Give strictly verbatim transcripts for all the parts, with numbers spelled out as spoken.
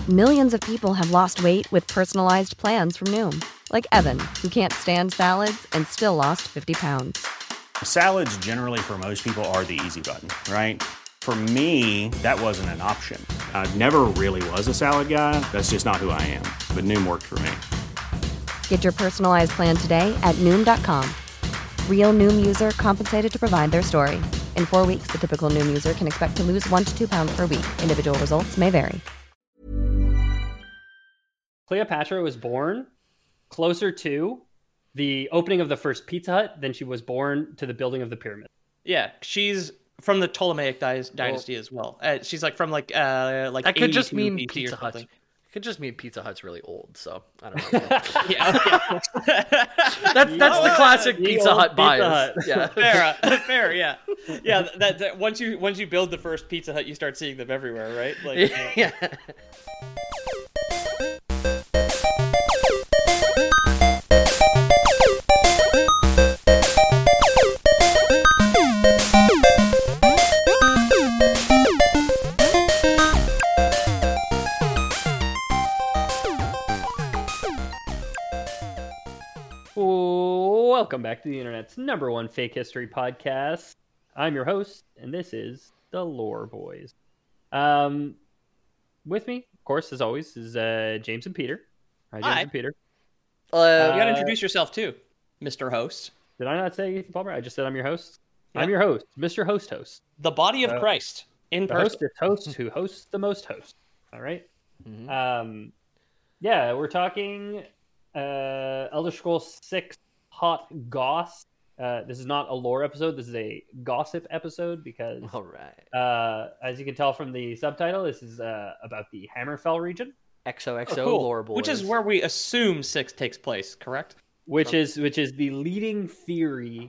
Millions of people have lost weight with personalized plans from Noom. Like Evan, who can't stand salads and still lost fifty pounds. Salads generally for most people are the easy button, right? For me, that wasn't an option. I never really was a salad guy. That's just not who I am. But Noom worked for me. Get your personalized plan today at Noom dot com. Real Noom user compensated to provide their story. In four weeks, the typical Noom user can expect to lose one to two pounds per week. Individual results may vary. Cleopatra was born closer to the opening of the first Pizza Hut than she was born to the building of the pyramid. Yeah, she's from the Ptolemaic dy- dynasty well, as well. Uh, she's like from like uh like that could just mean B C Pizza Hut. It could just mean Pizza Hut's really old. So I don't know. yeah, yeah. that's that's the classic the Pizza Hut bias. Hut. Yeah, fair, uh, fair. Yeah, yeah. That, that once you once you build the first Pizza Hut, you start seeing them everywhere, right? Like, yeah. yeah. Welcome back to the internet's number one fake history podcast. I'm your host, and this is the Lore Boys. Um, with me, of course, as always, is uh, James and Peter. Hi, James Hi. and Peter. Uh, you got to introduce yourself too, Mister Host. Did I not say Ethan Palmer? I just said I'm your host. Yeah. I'm your host, Mister Host Host. The body of uh, Christ in the person. host is host who hosts the most hosts. All right. Mm-hmm. Um, yeah, we're talking uh, Elder Scrolls six Hot Goss. Uh, this is not a lore episode. This is a gossip episode because, all right. Uh, as you can tell from the subtitle, this is uh, about the Hammerfell region. X O X O Oh, cool. Lore Boys. Which is where we assume six takes place, correct? Which From- is which is the leading theory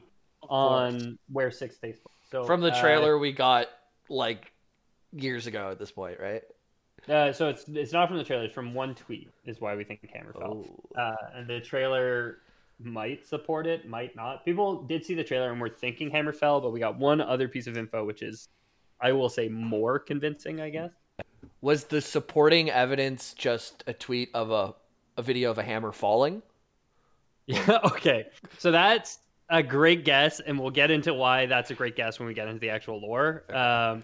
on where six takes place. So From the uh, trailer we got like years ago at this point, right? Uh, so it's it's not from the trailer. It's from one tweet. Is why we think Hammerfell. Oh. Uh, and the trailer might support it, might not. People did see the trailer and were thinking Hammerfell, but we got one other piece of info, which is, I will say, more convincing, I guess. Was the supporting evidence just a tweet of a, a video of a hammer falling? Yeah, okay. So that's a great guess, and we'll get into why that's a great guess when we get into the actual lore. Um,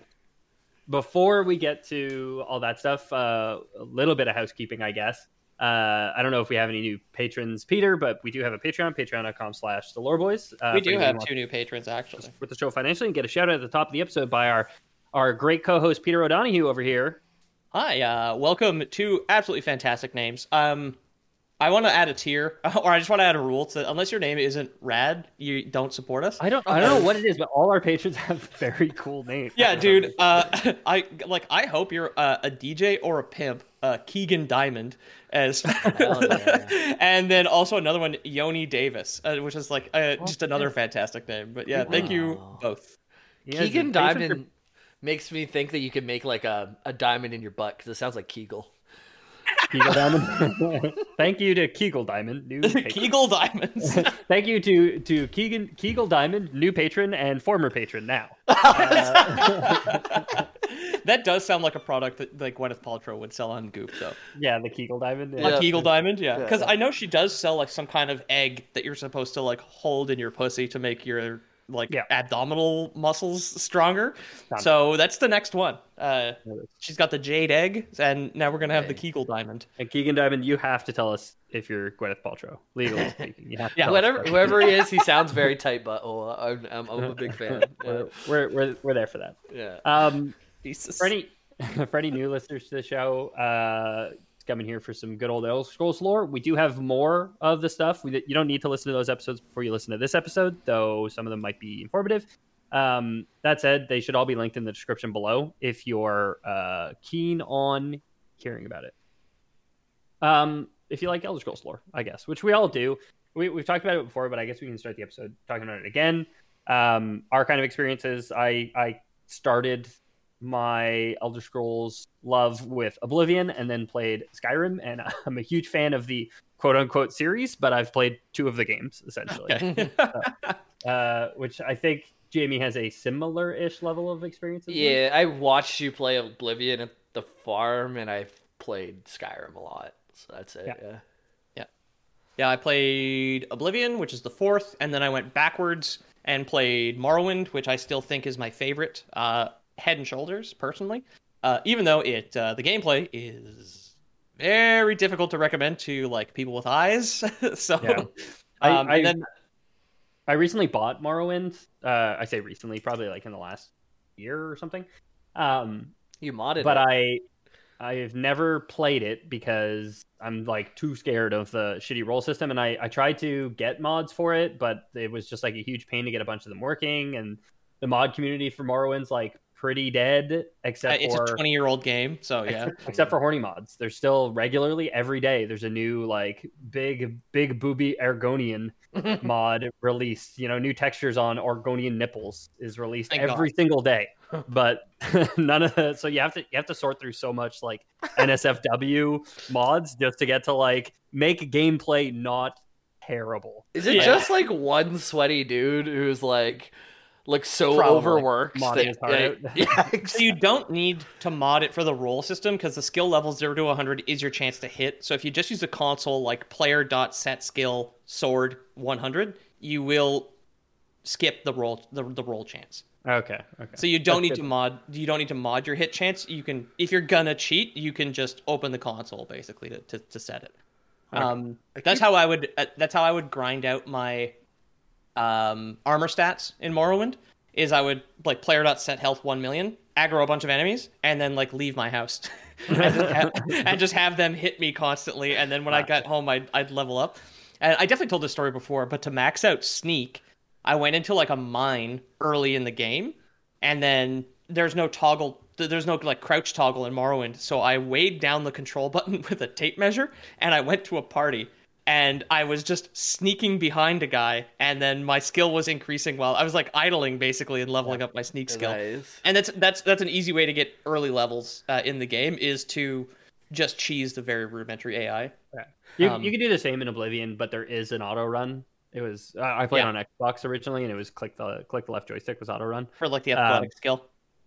before we get to all that stuff, uh, a little bit of housekeeping, I guess. Uh, I don't know if we have any new patrons, Peter, but we do have a Patreon, patreon.com slash the Lore Boys. Uh, we do have two new patrons, actually. With the show financially, and get a shout out at the top of the episode by our, our great co-host, Peter O'Donohue over here. Hi, uh, welcome to absolutely fantastic names. Um, I want to add a tier, or I just want to add a rule to unless your name isn't rad, you don't support us. I don't, I don't know what it is, but all our patrons have very cool names. Yeah, dude. Uh, I like. I hope you're uh, a D J or a pimp. Uh, Keegan Diamond as, yeah. And then also another one, Yoni Davis, uh, which is like uh, just another fantastic name. But yeah, thank you both. Keegan Diamond makes me think that you could make like a, a diamond in your butt because it sounds like Kegel. Kegel Diamond. Thank you to Kegel Diamond, new Kegel Diamonds. Thank you to to Keegan Kegel Diamond, new patron and former patron now. Uh, that does sound like a product that like Gwyneth Paltrow would sell on Goop, though. Yeah, the Kegel Diamond. Yeah. A Kegel Diamond, yeah. Because yeah. I know she does sell like some kind of egg that you're supposed to like hold in your pussy to make your like yeah. abdominal muscles stronger. So that's the next one. Uh, she's got the jade egg, and now we're gonna have the Kegel Diamond. And Keegan Diamond, you have to tell us if you're Gwyneth Paltrow, legally speaking. You have to yeah, whatever, whoever he is, he sounds very tight butthole. I'm, I'm, I'm a big fan. Yeah. We're, we're we're there for that. Yeah. Um, Jesus. For any for any new listeners to the show, uh, coming here for some good old Elder Scrolls lore. We do have more of the stuff. We, you don't need to listen to those episodes before you listen to this episode, though some of them might be informative. Um, that said, they should all be linked in the description below if you're uh, keen on hearing about it. Um, if you like Elder Scrolls lore, I guess, which we all do. We, we've talked about it before, but I guess we can start the episode talking about it again. Um, our kind of experiences, I, I started my Elder Scrolls love with Oblivion and then played Skyrim, and I'm a huge fan of the quote-unquote series, but I've played two of the games, essentially. Okay. so, uh, which I think Jamie has a similar-ish level of experience. Yeah, I watched you play Oblivion at the farm, and I played Skyrim a lot. So that's it. Yeah. Yeah. Yeah. Yeah, I played Oblivion, which is the fourth, and then I went backwards and played Morrowind, which I still think is my favorite, uh, head and shoulders, personally. Uh, even though it uh, the gameplay is very difficult to recommend to like people with eyes. so, Yeah. I, um, I, and then I recently bought Morrowind. Uh, I say recently, probably like in the last year or something. Um, You modded but it. I, I've never played it because I'm like too scared of the shitty roll system, and I, I tried to get mods for it, but it was just like a huge pain to get a bunch of them working, and the mod community for Morrowind's like pretty dead, except uh, it's for a twenty-year-old game, so yeah. except for horny mods. There's still regularly every day there's a new like big big booby Argonian mod released. You know, new textures on Argonian nipples is released Thank every God. single day. But none of the, so you have to you have to sort through so much like N S F W mods just to get to like make gameplay not terrible. Is it Yeah. just like one sweaty dude who's like like so Probably. overworked? Modding that- his heart out. yeah, So you don't need to mod it for the roll system because the skill level zero to one hundred is your chance to hit. So if you just use a console like player dot set skill sword one hundred, you will skip the roll the, the roll chance. Okay. Okay. So you don't That's need good. to mod you don't need to mod your hit chance. You can if you're gonna cheat, you can just open the console basically to, to, to set it. Um, that's how I would uh, that's how I would grind out my um, armor stats in Morrowind. Is I would like player dot set health one million, aggro a bunch of enemies, and then like leave my house and, just have, and just have them hit me constantly. And then when I got home, I'd, I'd level up. And I definitely told this story before, but to max out sneak, I went into like a mine early in the game, and then there's no toggle. There's no like crouch toggle in Morrowind, so I weighed down the control button with a tape measure, and I went to a party. And I was just sneaking behind a guy, and then my skill was increasing while I was like idling basically and leveling up my sneak skill. Nice. And that's that's that's an easy way to get early levels uh, in the game is to just cheese the very rudimentary A I. Yeah. You Um, you can do the same in Oblivion, but there is an auto run. It was uh, I played Yeah. on Xbox originally, and it was click the click the left joystick was auto run, For like the athletic Um, skill.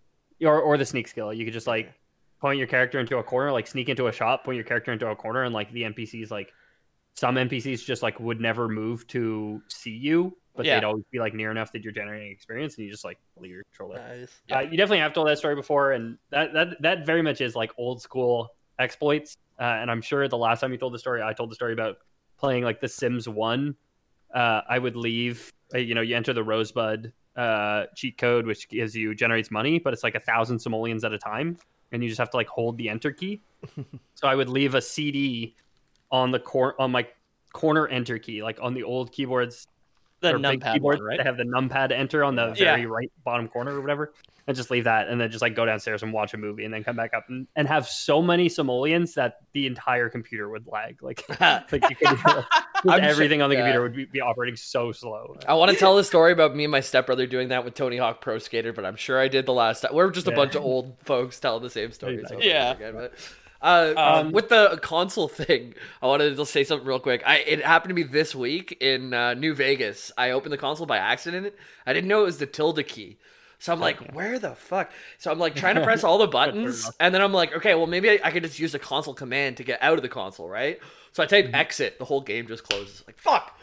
or or the sneak skill. You could just like point your character into a corner, like sneak into a shop, point your character into a corner, and like the N P Cs like some N P Cs just like would never move to see you, but Yeah. they'd always be like near enough that you're generating experience, and you just like leave your controller. Nice. Uh, you definitely have told that story before, and that that that very much is like old school exploits. Uh, and I'm sure the last time you told the story, I told the story about playing like The Sims One. Uh, I would leave. Uh, you know, you enter the Rosebud uh, cheat code, which gives you generates money, but it's like a thousand simoleons at a time, and you just have to like hold the enter key. So I would leave a C D on the cor- on my corner enter key, like on the old keyboards. The or big numpad keyboards one, right? that have the numpad enter on the Yeah. very right bottom corner or whatever, and just leave that, and then just like go downstairs and watch a movie, and then come back up and, and have so many simoleons that the entire computer would lag. Like, like you could, just I'm everything sure- on the yeah. computer would be, be operating so slow. I want to tell the story about me and my stepbrother doing that with Tony Hawk Pro Skater, but I'm sure I did the last time. We're just a Yeah. bunch of old folks telling the same stories. over and Yeah. over again, but, uh, Um, with the console thing, I wanted to say something real quick. I it happened to me this week in uh, New Vegas. I opened the console by accident. I didn't know it was the tilde key. So I'm like, where the fuck? So I'm like trying to press all the buttons, and then I'm like, okay, well maybe I, I could just use the console command to get out of the console, right? So I type exit, the whole game just closes. Like, fuck.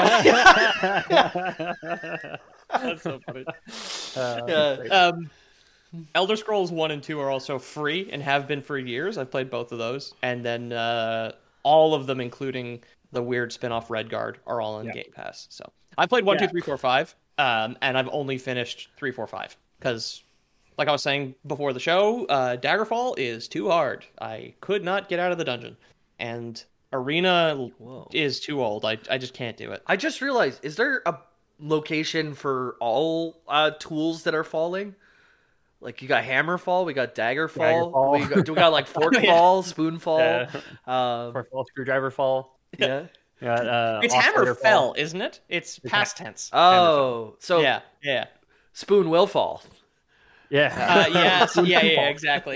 That's so funny. Uh, Yeah. great. Um, Elder Scrolls one and two are also free and have been for years. I've played both of those. And then uh, all of them, including the weird spin-off Redguard, are all on Yeah. Game Pass. So I played one, Yeah. two, three, four, five, um, and I've only finished three, four, five. Because, like I was saying before the show, uh, Daggerfall is too hard. I could not get out of the dungeon. And Arena Whoa. is too old. I, I just can't do it. I just realized, is there a location for all uh, tools that are falling? Like, you got Hammerfall, we got Daggerfall, Daggerfall. we got, do we got like Forkfall, Spoonfall? Yeah. Um, For fall, screwdriver fall. yeah. Yeah, uh, It's Oscillator Hammerfell, fall. isn't it? It's past tense. Oh, so yeah, yeah. Spoon will fall. Yeah. Uh, yes, yeah, yeah, exactly.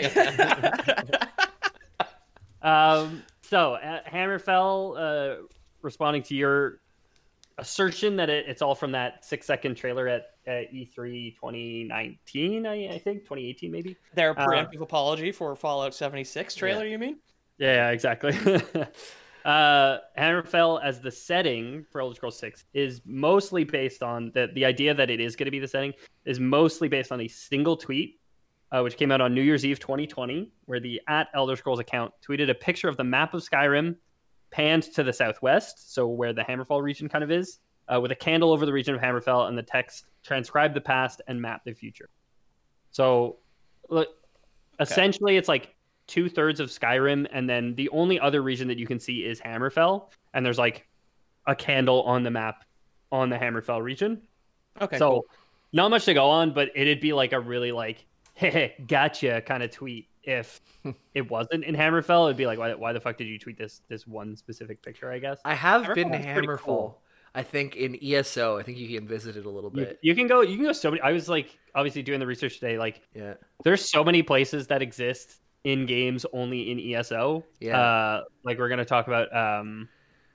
Um, so, uh, Hammerfell, uh, responding to your assertion that it, it's all from that six-second trailer at, at E three twenty nineteen, I, I think, twenty eighteen maybe. Their Uh, preemptive apology for Fallout seventy-six trailer, you mean? Yeah, yeah, exactly. uh, Hammerfell as the setting for Elder Scrolls six is mostly based on the the idea that it is going to be the setting is mostly based on a single tweet, uh, which came out on New Year's Eve twenty twenty, where the at Elder Scrolls account tweeted a picture of the map of Skyrim panned to the southwest, so where the Hammerfell region kind of is, uh, with a candle over the region of Hammerfell and the text "Transcribe the past and map the future." So, look, essentially, it's like two thirds of Skyrim, and then the only other region that you can see is Hammerfell, and there's like a candle on the map on the Hammerfell region. Okay, so cool. Not much to go on, but it'd be like a really like, hey, gotcha kind of tweet if it wasn't in Hammerfell. It'd be like, why, why the fuck did you tweet this this one specific picture? I guess I have been to Hammerfell is pretty Hammerfall. cool. I think in E S O, I think you can visit it a little You, bit. you can go. You can go so many. I was like, obviously doing the research today. Like, Yeah. there's so many places that exist in games only in E S O. Yeah. Uh, like we're gonna talk about um,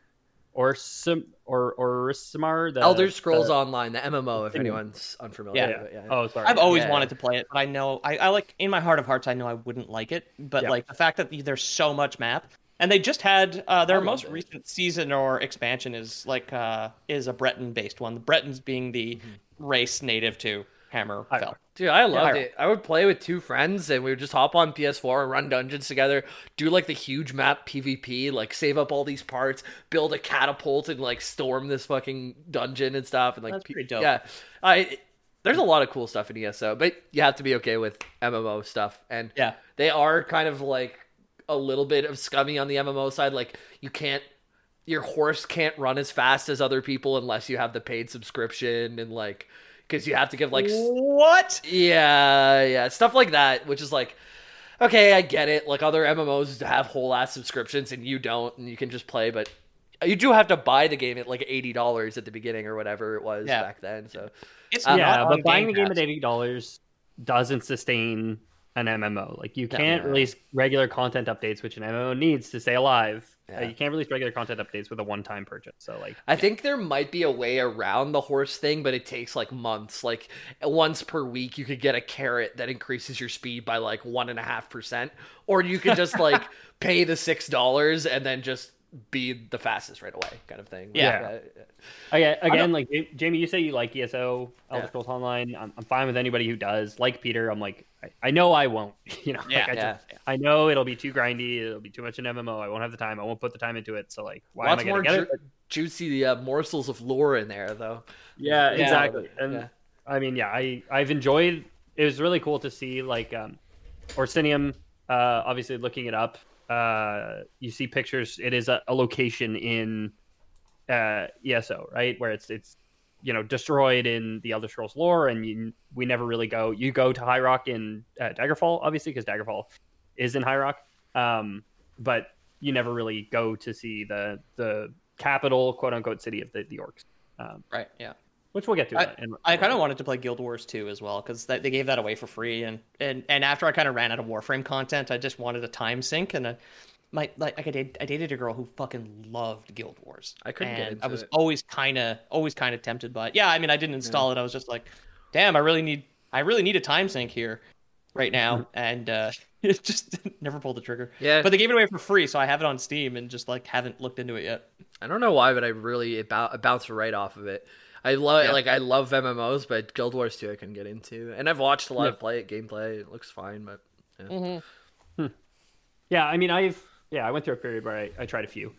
Orsim or Orsimar, the Elder Scrolls the- Online, the M M O, if Anyway. anyone's unfamiliar. Yeah. with it, yeah. Oh, sorry. I've always Yeah. wanted to play it, but I know I, I like in my heart of hearts I know I wouldn't like it. But Yeah. like the fact that there's so much map, and they just had uh, their love most it. recent season or expansion is like uh, is a Breton based one. The Bretons being the Mm-hmm. race native to Hammerfell. Dude, I loved Yeah. it. I would play with two friends and we would just hop on P S four and run dungeons together, do like the huge map PvP, like save up all these parts, build a catapult and like storm this fucking dungeon and stuff. And like, That's pe- pretty dope. Yeah. I, there's a lot of cool stuff in E S O, but you have to be okay with M M O stuff. And Yeah. they are kind of like a little bit of scummy on the M M O side. Like you can't, your horse can't run as fast as other people unless you have the paid subscription and like, because you have to give like s- What? yeah, yeah, stuff like that, which is like, okay, I get it. Like other M M Os have whole ass subscriptions and you don't, and you can just play, but you do have to buy the game at like eighty dollars at the beginning or whatever it was Yeah. back then. So It's Uh, not yeah, on but buying the Game game Pass. at eighty dollars doesn't sustain an M M O. Like you No. can't release regular content updates, which an M M O needs to stay alive. Uh, Yeah. you can't release regular content updates with a one-time purchase. So like, I think there might be a way around the horse thing, but it takes like months. Like once per week, you could get a carrot that increases your speed by like one and a half percent, or you could just like pay the six dollars and then just be the fastest right away, kind of thing. Yeah. yeah. again, again like Ja- Jamie, you say you like E S O, Elder Yeah. Scrolls Online. I'm, I'm fine with anybody who does. Like Peter, I'm like, I, I know I won't. You know, Yeah, like I, yeah. just, I know it'll be too grindy. It'll be too much an M M O. I won't have the time. I won't put the time into it. So like, why Lots am I more gonna get ju- it? juicy uh, morsels of lore in there, though. Yeah, Yeah. exactly. And Yeah. I mean, yeah, I I've enjoyed. It was really cool to see like um, Orsinium. Uh, obviously, looking it up, uh, you see pictures. It is a, a location in uh, E S O, right, where it's it's you know destroyed in the Elder Scrolls lore, and you, we never really go. You go to High Rock in uh, Daggerfall, obviously, because Daggerfall is in High Rock, um, but you never really go to see the the capital, quote unquote, city of the, the orcs. Um, Right. Yeah. which we'll get to. I, that in- I kind of wanted to play Guild Wars two as well because they gave that away for free, and, and, and after I kind of ran out of Warframe content, I just wanted a time sink, and I, my like I did I dated a girl who fucking loved Guild Wars. I couldn't and get into I was it. always kind of always kind of tempted by it. Yeah, I mean I didn't install it. I was just like, damn, I really need I really need a time sink here right now, and uh, it just never pulled the trigger. Yeah. But they gave it away for free, so I have it on Steam and just like haven't looked into it yet. I don't know why, but I really it, bou- it bounced right off of it. I love Yeah. like I love M M Os, but Guild Wars two I couldn't get into, and I've watched a lot Yeah. of play it gameplay. It looks fine, but yeah. Yeah, I mean, I've yeah, I went through a period where I, I tried a few.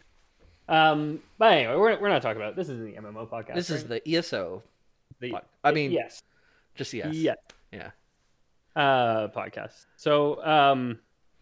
Um, but anyway, we're we're not talking about this. Isn't the M M O podcast? this is right? the E S O, the. I mean, yes, just yes, yes, yeah. uh, podcast. So, um,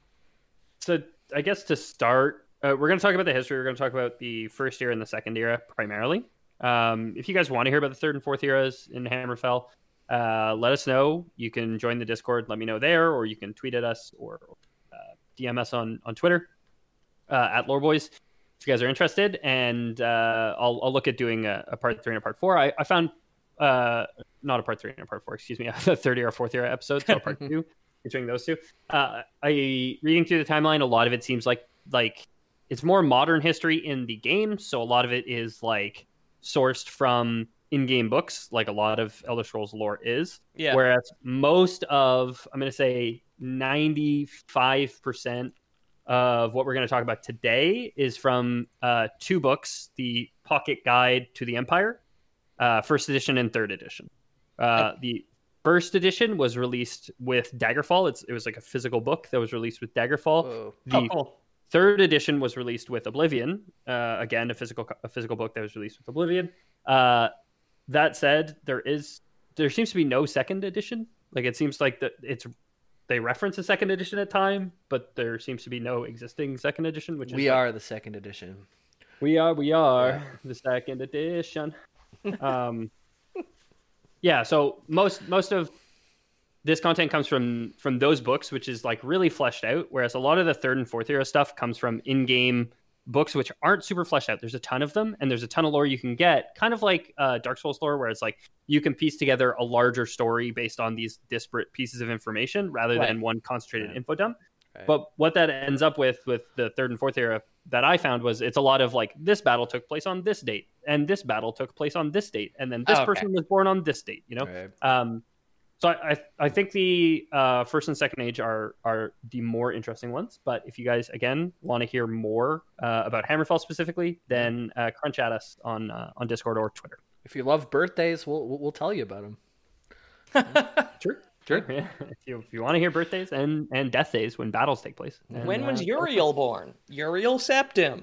so I guess to start, uh, we're going to talk about the history. We're going to talk about the first era and the second era primarily. Um, if you guys want to hear about the third and fourth eras in Hammerfell, uh, let us know. You can join the Discord. Let me know there, or you can tweet at us or uh, D M us on on Twitter uh, at Loreboys if you guys are interested. And uh, I'll I'll look at doing a, a part three and a part four. I, I found uh, not a part three and a part four. Excuse me, a third era, fourth era episode. So a part two between those two. Uh, I reading through the timeline. A lot of it seems like like it's more modern history in the game. So a lot of it is like sourced from in-game books, like a lot of Elder Scrolls lore is. Yeah. Whereas most of, I'm going to say ninety-five percent of what we're going to talk about today is from uh, two books, the Pocket Guide to the Empire, uh, first edition and third edition. Uh, the first edition was released with Daggerfall. It's, it was like a physical book that was released with Daggerfall. Whoa. The Oh, cool. third edition was released with Oblivion. Uh, again, a physical a physical book that was released with Oblivion. Uh, that said, there is there seems to be no second edition. Like it seems like that it's they reference a second edition at time, but there seems to be no existing second edition. Which is We like, are the second edition. we are we are the second edition. um, yeah. So most most of this content comes from from those books, which is like really fleshed out, whereas a lot of the third and fourth era stuff comes from in-game books, which aren't super fleshed out. There's a ton of them, and there's a ton of lore you can get, kind of like uh, Dark Souls lore, where it's like you can piece together a larger story based on these disparate pieces of information rather Right. than one concentrated Right. info dump. Right. But what that ends up with with the third and fourth era that I found was it's a lot of like this battle took place on this date, and this battle took place on this date, and then this Oh, okay. person was born on this date. You know, Right. um, so I, I I think the uh, first and second age are are the more interesting ones. But if you guys again want to hear more uh, about Hammerfell specifically, then uh, crunch at us on uh, on Discord or Twitter. If you love birthdays, we'll we'll we'll tell you about them. Sure, sure. Yeah. If you if you want to hear birthdays and and death days when battles take place. then, When was uh, Uriel born? Uriel Septim.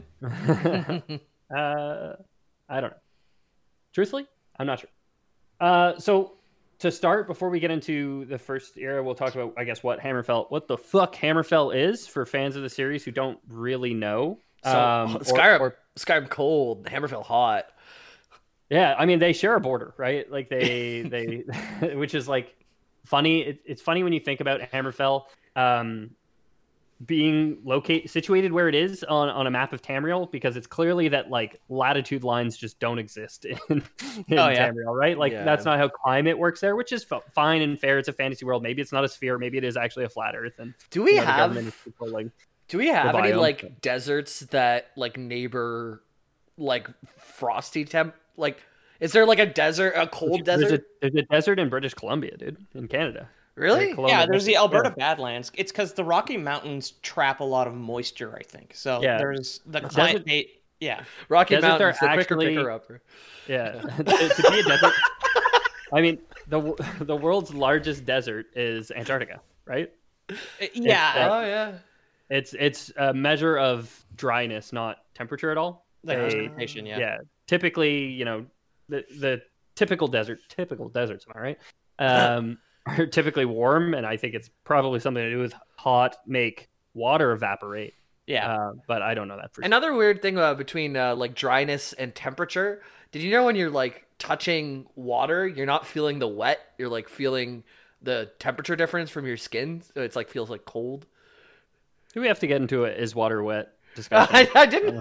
uh, I don't know. Truthfully, I'm not sure. Uh, so to start, before we get into the first era, we'll talk about, I guess, what Hammerfell, what the fuck Hammerfell is for fans of the series who don't really know. So Um, or- Skyrim, or- Skyrim cold, Hammerfell hot. yeah, I mean, they share a border, right? Like they, they, which is like funny. It, it's funny when you think about Hammerfell um, being located, situated where it is on, on a map of Tamriel, because it's clearly that like latitude lines just don't exist in, in Oh, yeah. Tamriel, right? Like Yeah. that's not how climate works there, which is f- fine and fair. It's a fantasy world. Maybe it's not a sphere. Maybe it is actually a flat Earth. And Do we you know, the have government is controlling- Do we have any biome. like deserts that like neighbor like frosty temp? Like, is there like a desert, a cold There's a, desert? there's a desert in British Columbia, dude, in Canada. Really? Like, Columbia, Yeah, there's the yeah. Alberta Badlands. It's because the Rocky Mountains trap a lot of moisture, I think. So Yeah. there's the Desert- climate. They, yeah. Rocky Deserts are Mountains, the quicker actually- picker upper. Yeah, to, to be a desert. I mean, the the world's largest desert is Antarctica, right? Yeah. Oh yeah. It's it's a measure of dryness, not temperature at all. Like They- precipitation, yeah. yeah. Typically, you know, the the typical desert, typical deserts, am I right? Um, are typically warm, and I think it's probably something to do with hot make water evaporate. Yeah. Uh, but I don't know that for sure. Another weird thing uh, between uh, like dryness and temperature. Did you know when you're like touching water, you're not feeling the wet, you're like feeling the temperature difference from your skin. So it's like feels like cold. Do we have to get into it? Is water wet discussion? I, I didn't.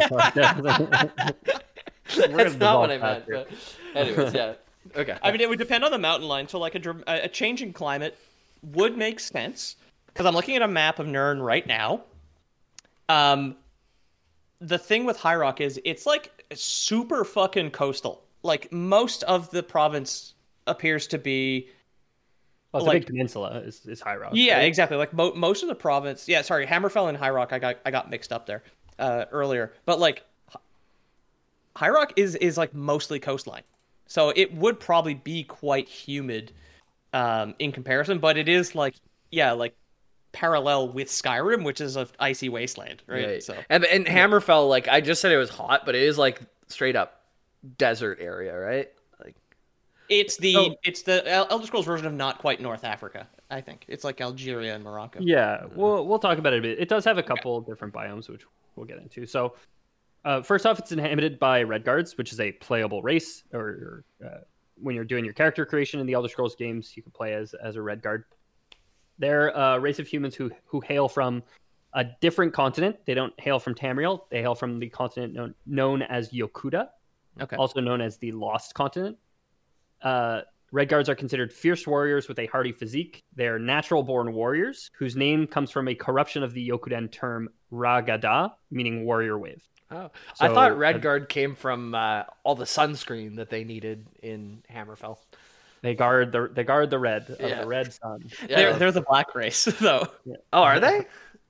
We're That's gonna not what I devolve meant. faster. But anyways, yeah. Okay. I mean, it would depend on the mountain line. So, like a dr- a change in climate would make sense because I'm looking at a map of Nirn right now. Um, the thing with High Rock is it's like super fucking coastal. Like most of the province appears to be. Well, it's like- a big peninsula. Is, is High Rock. Yeah, right? exactly. Like mo- most of the province. Yeah, sorry, Hammerfell and High Rock. I got I got mixed up there uh, earlier. But like, H- High Rock is is like mostly coastline, so it would probably be quite humid um, in comparison. But it is like yeah, like parallel with Skyrim, which is an icy wasteland, right? Right. So And and Hammerfell, like I just said, it was hot, but it is like straight up desert area, right? Like it's the So- it's the El- Elder Scrolls version of not quite North Africa. I think it's like Algeria and Morocco. Yeah, we'll we'll talk about it a bit. It does have a couple different biomes, which we'll get into. So, uh, first off, it's inhabited by Redguards, which is a playable race. Or, or uh, when you're doing your character creation in the Elder Scrolls games, you can play as as a Redguard. They're a race of humans who who hail from a different continent. They don't hail from Tamriel. They hail from the continent known, known as Yokuda, Okay. also known as the Lost Continent. Uh, Redguards are considered fierce warriors with a hardy physique. They're natural-born warriors whose name comes from a corruption of the Yokudan term Ragada, meaning warrior wave. oh, So, I thought uh, Redguard came from uh, all the sunscreen that they needed in Hammerfell. They guard the they guard the red of Yeah. the red sun. Yeah. They're they're the black race though. Oh, are they?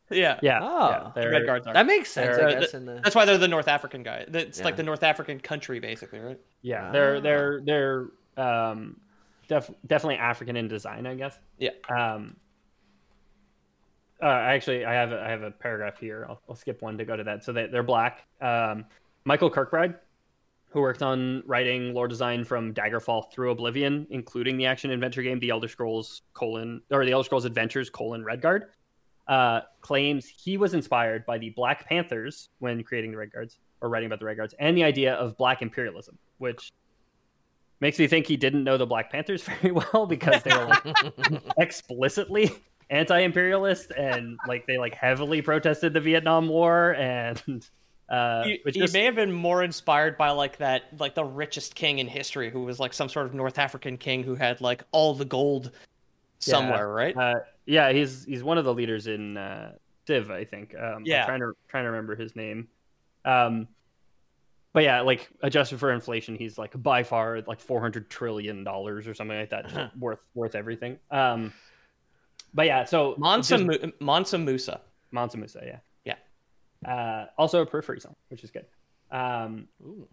Yeah, Yeah, Oh. yeah, the they're- Red Guards are. That makes sense, They're- I Uh, guess. th- In the... That's why they're the North African guy. It's Yeah. like the North African country, basically, right? Yeah, they're Ah. they're they're um, def- definitely African in design, I guess. Yeah. Um, uh, actually, I have a, I have a paragraph here. I'll, I'll skip one to go to that. So they they're black. Um, Michael Kirkbride, who worked on writing lore design from Daggerfall through Oblivion, including the action adventure game The Elder Scrolls colon or The Elder Scrolls Adventures colon Redguard, uh, claims he was inspired by the Black Panthers when creating the Redguards or writing about the Redguards and the idea of Black imperialism, which makes me think he didn't know the Black Panthers very well because they were like explicitly anti-imperialist and like they like heavily protested the Vietnam War and uh, He, which he just, may have been more inspired by like that, like the richest king in history, who was like some sort of North African king who had like all the gold somewhere, right? Uh, yeah, he's he's one of the leaders in uh, Civ, I think. Um, Yeah. I'm trying to trying to remember his name. Um, but yeah, like adjusted for inflation, he's like by far like four hundred trillion dollars or something like that, just worth worth everything. Um, but yeah, so Mansa, just- Mu- Mansa Musa. Mansa Musa, yeah, Yeah. Uh, also a periphery zone, which is good. Um,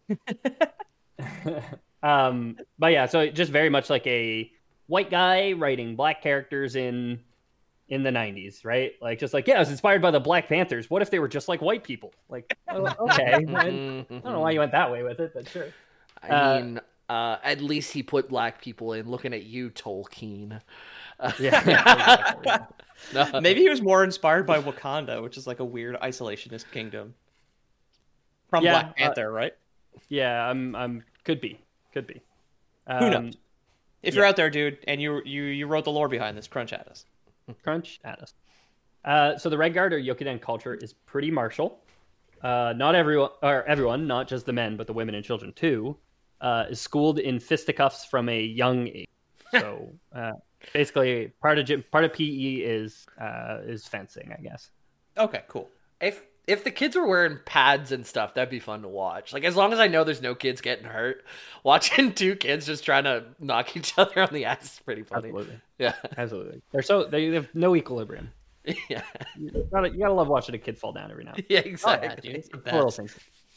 um, but yeah, so just very much like a white guy writing black characters in in the nineties, right? Like just like yeah, I was inspired by the Black Panthers. What if they were just like white people? Like oh, okay, I don't know why you went that way with it, but sure. I Uh, mean, uh, at least he put black people in. Looking at you, Tolkien. Yeah, yeah, exactly. No. Maybe he was more inspired by Wakanda, which is like a weird isolationist kingdom. From Yeah, Black uh, Panther, right? Yeah, I'm I'm could be, could be. Who Um, knows? If you're out there, dude, and you you you wrote the lore behind this, crunch at us. Crunch at us. Uh, so the Redguard or Yokudan culture is pretty martial. Uh, not everyone, or everyone, not just the men, but the women and children too, uh, is schooled in fisticuffs from a young age. So uh, basically, part of gym, part of P E is uh, is fencing, I guess. Okay, cool. If if the kids were wearing pads and stuff, that'd be fun to watch. Like as long as I know there's no kids getting hurt, watching two kids just trying to knock each other on the ass is pretty funny. Absolutely, Yeah, absolutely. They're so they have no equilibrium. yeah, You gotta, you gotta love watching a kid fall down every now. and yeah, Oh, yeah, exactly. dude, it's the then. Little best.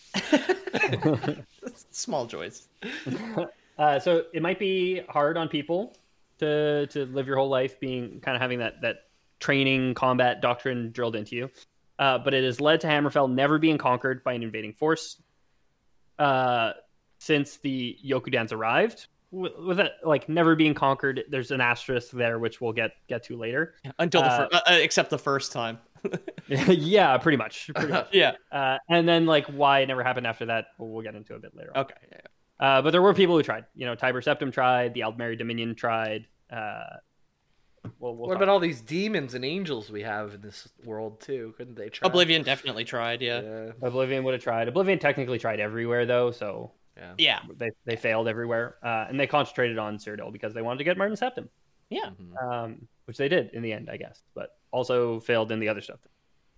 things. Small joys. Uh, so it might be hard on people to to live your whole life being kind of having that that training combat doctrine drilled into you. Uh, but it has led to Hammerfell never being conquered by an invading force uh, since the Yokudans arrived. With, with it, like never being conquered, there's an asterisk there, which we'll get get to later. Until the Uh, fir- uh, uh, except the first time. Yeah, pretty much. Pretty much. Yeah. Uh, and then like why it never happened after that, we'll, we'll get into a bit later on. Okay. Yeah, yeah. Uh, but there were people who tried. You know, Tiber Septim tried, the Aldmeri Dominion tried. Uh, we'll, we'll What talk- about all these demons and angels we have in this world too? Couldn't they try? Oblivion definitely tried. Yeah. Yeah, Oblivion would have tried. Oblivion technically tried everywhere though, so yeah. Yeah. they they failed everywhere. Uh, and they concentrated on Cyrodiil because they wanted to get Martin Septim, Yeah. um, which they did in the end, I guess, but also failed in the other stuff.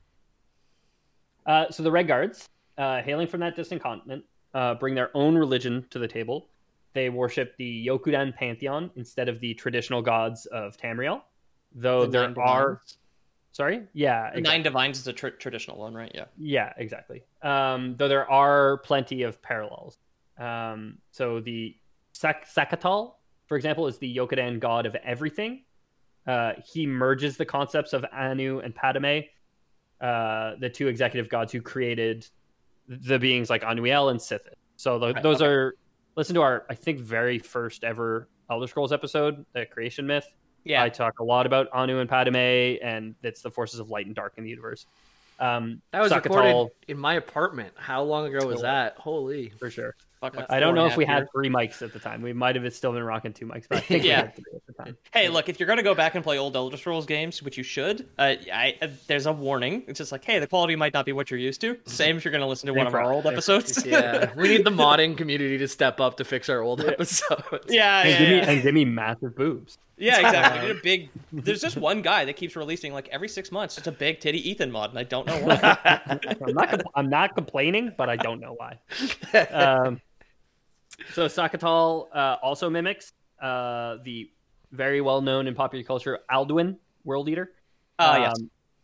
Uh, so the Redguards, uh, hailing from that distant continent, uh, bring their own religion to the table. They worship the Yokudan pantheon instead of the traditional gods of Tamriel, though The there Nine are. Divines. Sorry, yeah, The exactly. Nine Divines is a tr- traditional one, right? Yeah. Yeah, exactly. Um, though there are plenty of parallels. Um, so the Sak- Sakatal, for example, is the Yokudan god of everything. Uh, he merges the concepts of Anu and Padme, uh, the two executive gods who created the beings like Anuiel and Sithis. So the, Right, those okay. are, listen to our, I think, very first ever Elder Scrolls episode, the creation myth. Yeah. I talk a lot about Anu and Padme, and it's the forces of light and dark in the universe. Um, That was Sakatal, recorded in my apartment. How long ago was that? Holy. for sure. Fuck, like I don't four know and a if we half had years. three mics at the time. We might have still been rocking two mics, but I think we Yeah. had three at the time. Hey, look, if you're gonna go back and play old Elder Scrolls games, which you should, uh, I, uh, there's a warning. It's just like, hey, the quality might not be what you're used to. Same if you're gonna listen to Same one of for our us. old Same for episodes. Yeah, we need the modding community to step up to fix our old episodes. yeah, And yeah, give me yeah. and give me massive boobs. Yeah, exactly. We need a big. There's just one guy that keeps releasing like every six months. Just a big titty Ethan mod, and I don't know why. I'm not. Compl- I'm not complaining, but I don't know why. Um, so Sakatal uh, also mimics uh, the very well known in popular culture Alduin, world eater. Oh, yes.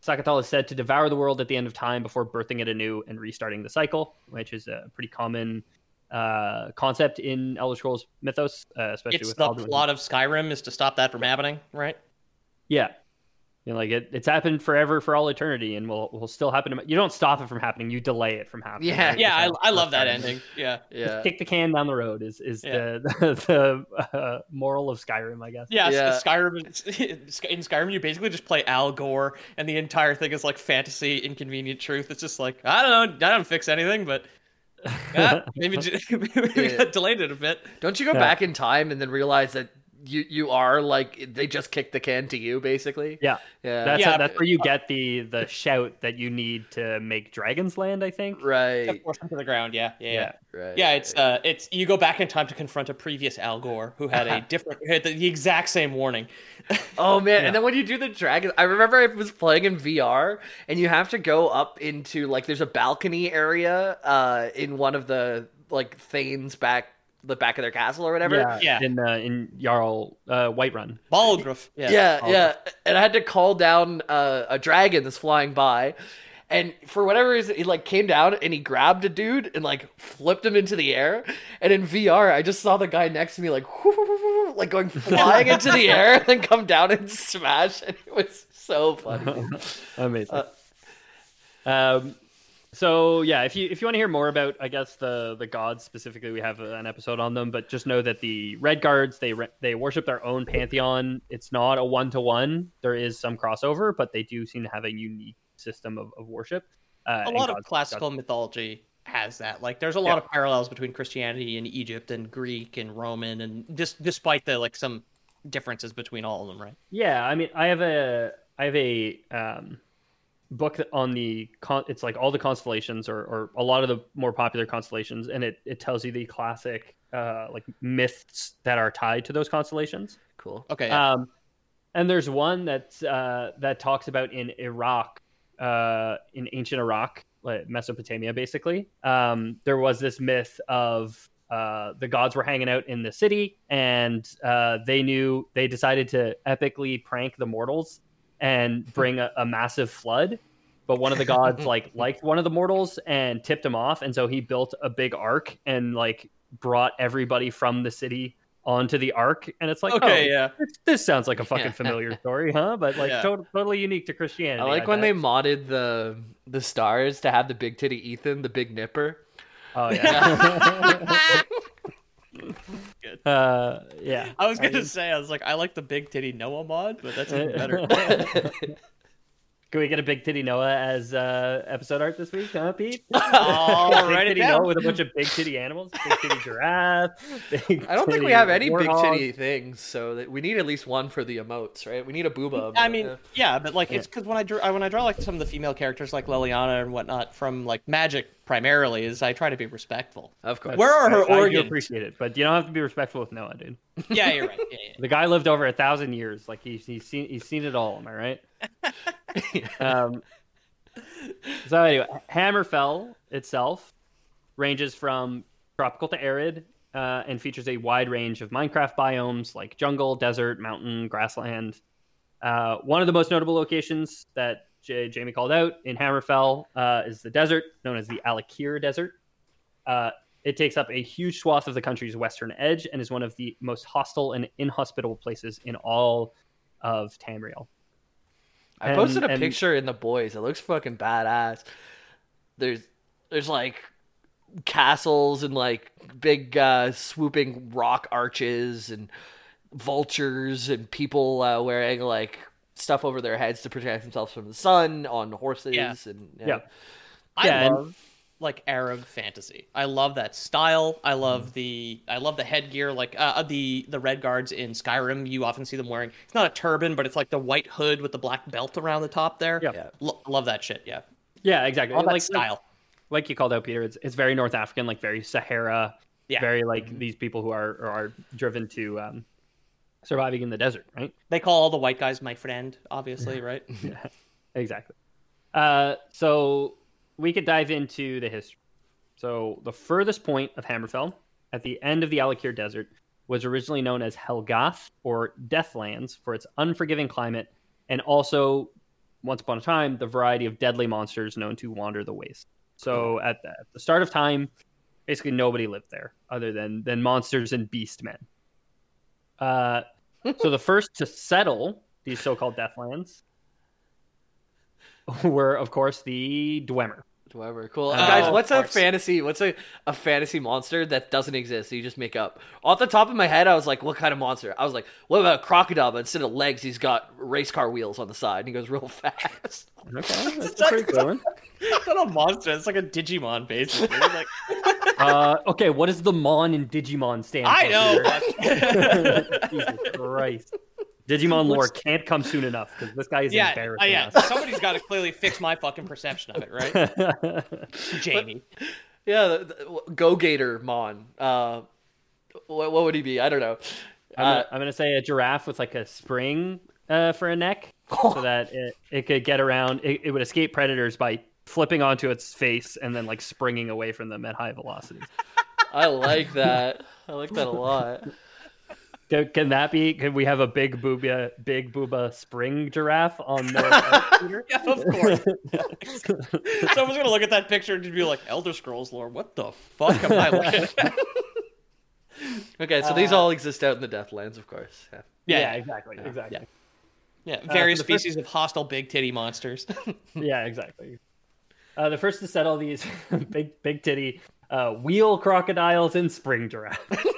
Sakatal is said to devour the world at the end of time before birthing it anew and restarting the cycle, which is a pretty common uh, concept in Elder Scrolls mythos, uh, especially It's with the Alduin. plot of Skyrim is to stop that from happening, right? Yeah. You know, like it, it's happened forever for all eternity, and will will still happen. To, you don't stop it from happening; you delay it from happening. Yeah. right? Yeah, I, So- I love that ending. Yeah. Yeah. Kick the can down the road is is Yeah. the the uh, moral of Skyrim, I guess. Yeah, Yeah. Skyrim. In Skyrim, you basically just play Al Gore, and the entire thing is like fantasy, inconvenient truth. It's just like I don't know, I don't fix anything, but yeah, maybe, just, maybe we Yeah. got delayed it a bit. Don't you go Yeah. back in time and then realize that you you are like they just kicked the can to you, basically? Yeah. Yeah. That's Yeah, that's where you get the the shout that you need to make Dragon's Land, I think. right. Force them to the ground. Yeah, yeah, yeah. Right. Yeah, it's uh, it's you go back in time to confront a previous Al Gore who had a different, who had the, the exact same warning. Oh man, and then when you do the dragon, I remember I was playing in V R, and you have to go up into like there's a balcony area uh in one of the like Thane's back the back of their castle or whatever. Yeah, Yeah. in uh, in Jarl uh, Whiterun. Balgruuf. Yeah. Yeah, yeah. And I had to call down uh, a dragon that's flying by. And for whatever reason, he like came down and he grabbed a dude and like flipped him into the air. And in V R, I just saw the guy next to me like like going flying into the air and then come down and smash. And it was so funny. Amazing. Uh, um, so yeah, if you if you want to hear more about, I guess the the gods specifically, we have an episode on them. But just know that the Red Guards they re- they worship their own pantheon. It's not a one to one. There is some crossover, but they do seem to have a unique system of, of worship. Uh, A and lot of gods- classical gods- mythology has that. Like, there's a lot Yeah. of parallels between Christianity and Egypt and Greek and Roman, and just despite the like some differences between all of them, right? Yeah, I mean, I have a I have a um, book that on the con- it's like all the constellations or, or a lot of the more popular constellations, and it, it tells you the classic uh, like myths that are tied to those constellations. Cool. Okay. Yeah. Um, and there's one that uh, that talks about in Iraq, uh, in ancient Iraq, like Mesopotamia, basically. Um, there was this myth of uh, the gods were hanging out in the city, and uh, they knew they decided to epically prank the mortals and bring a, a massive flood. But one of the gods like liked one of the mortals and tipped him off, and so he built a big ark and like brought everybody from the city onto the ark. And it's like, Okay, oh, yeah. this, this sounds like a fucking Yeah. familiar story, huh? But like Yeah. tot- totally unique to Christianity. I like when bet. they modded the the stars to have the big titty Ethan, the big nipper. Oh yeah. uh, yeah. I was gonna mean- say, I was like, I like the big titty Noah mod, but that's even better. Can we get a big titty Noah as uh, episode art this week, huh, Pete? I'll big write it titty down. Noah with a bunch of big titty animals, big titty giraffe. Big I don't think we titty have any big warthog. titty things, so that we need at least one for the emotes, right? We need a booba. I emote, mean, yeah. yeah, but like it's because when I draw when I draw like some of the female characters like Liliana and whatnot from like Magic primarily, is I try to be respectful. Of course. Where are her I, I do organs? appreciate it, but you don't have to be respectful with Noah, dude. Yeah, you're right. Yeah, yeah. The guy lived over a thousand years. Like he's he's seen he's seen it all. Am I right? um. So anyway, Hammerfell itself ranges from tropical to arid, uh, and features a wide range of Minecraft biomes like jungle, desert, mountain, grassland. Uh, one of the most notable locations that J- Jamie called out in Hammerfell uh, is the desert, known as the Alakir Desert. Uh, it takes up a huge swath of the country's western edge and is one of the most hostile and inhospitable places in all of Tamriel. I And- posted a and- picture in the boys. It looks fucking badass. There's there's like castles and like big uh, swooping rock arches and vultures and people uh, wearing like stuff over their heads to protect themselves from the sun on horses Yeah. and Yeah. I Yeah, and- love like Arab fantasy. I love that style. I love the I love the headgear. Like uh, the the Red Guards in Skyrim, you often see them wearing. It's not a turban, but it's like the white hood with the black belt around the top there. Yeah. Yeah. Lo- love that shit. Yeah, Yeah, exactly. love that Like, style. like you called out, Peter, it's it's very North African, like very Sahara, Yeah. very like these people who are are driven to um, surviving in the desert, right? They call all the white guys my friend, obviously, right? Yeah, exactly. Uh, so we could dive into the history. So the furthest point of Hammerfell, at the end of the Alakir Desert, was originally known as Helgath, or Deathlands, for its unforgiving climate, and also once upon a time, the variety of deadly monsters known to wander the waste. So at the, at the start of time, basically nobody lived there other than than monsters and beast men. Uh, so the first to settle these so-called Deathlands were, of course, the Dwemer. Dwemer, cool. Oh, Guys, what's a course. fantasy? What's a, a fantasy monster that doesn't exist? So you just make up. Off the top of my head, I was like, "What kind of monster?" I was like, "What about a crocodile? But instead of legs, he's got race car wheels on the side, and he goes real fast." Okay, that's a pretty cool one. It's not a monster. It's like a Digimon, basically. Like, Uh, okay, what does the Mon in Digimon stand for? I know. Peter? Jesus Christ. Digimon lore can't come soon enough because this guy is yeah, uh, embarrassing yeah. us. Somebody's got to clearly fix my fucking perception of it, right? Jamie. Yeah, the, the, Go Gator Mon. Uh, what, what would he be? I don't know. I'm, Uh, gonna, I'm gonna say a giraffe with like a spring uh, for a neck, so that it, it could get around. It, it would escape predators by flipping onto its face and then like springing away from them at high velocities. I like that. I like that a lot. Can, can that be? Can we have a big booba, big booba spring giraffe on the? Peter? Yeah, of course. Someone's gonna look at that picture and just be like, "Elder Scrolls lore, what the fuck am I looking at?" Okay, so these all exist out in the Deathlands, of course. Yeah. Yeah, Yeah, exactly, exactly. yeah. Various so the first- species of hostile big titty monsters. Yeah, exactly. Uh, the first to settle these big, big titty uh, wheel crocodiles and spring giraffe.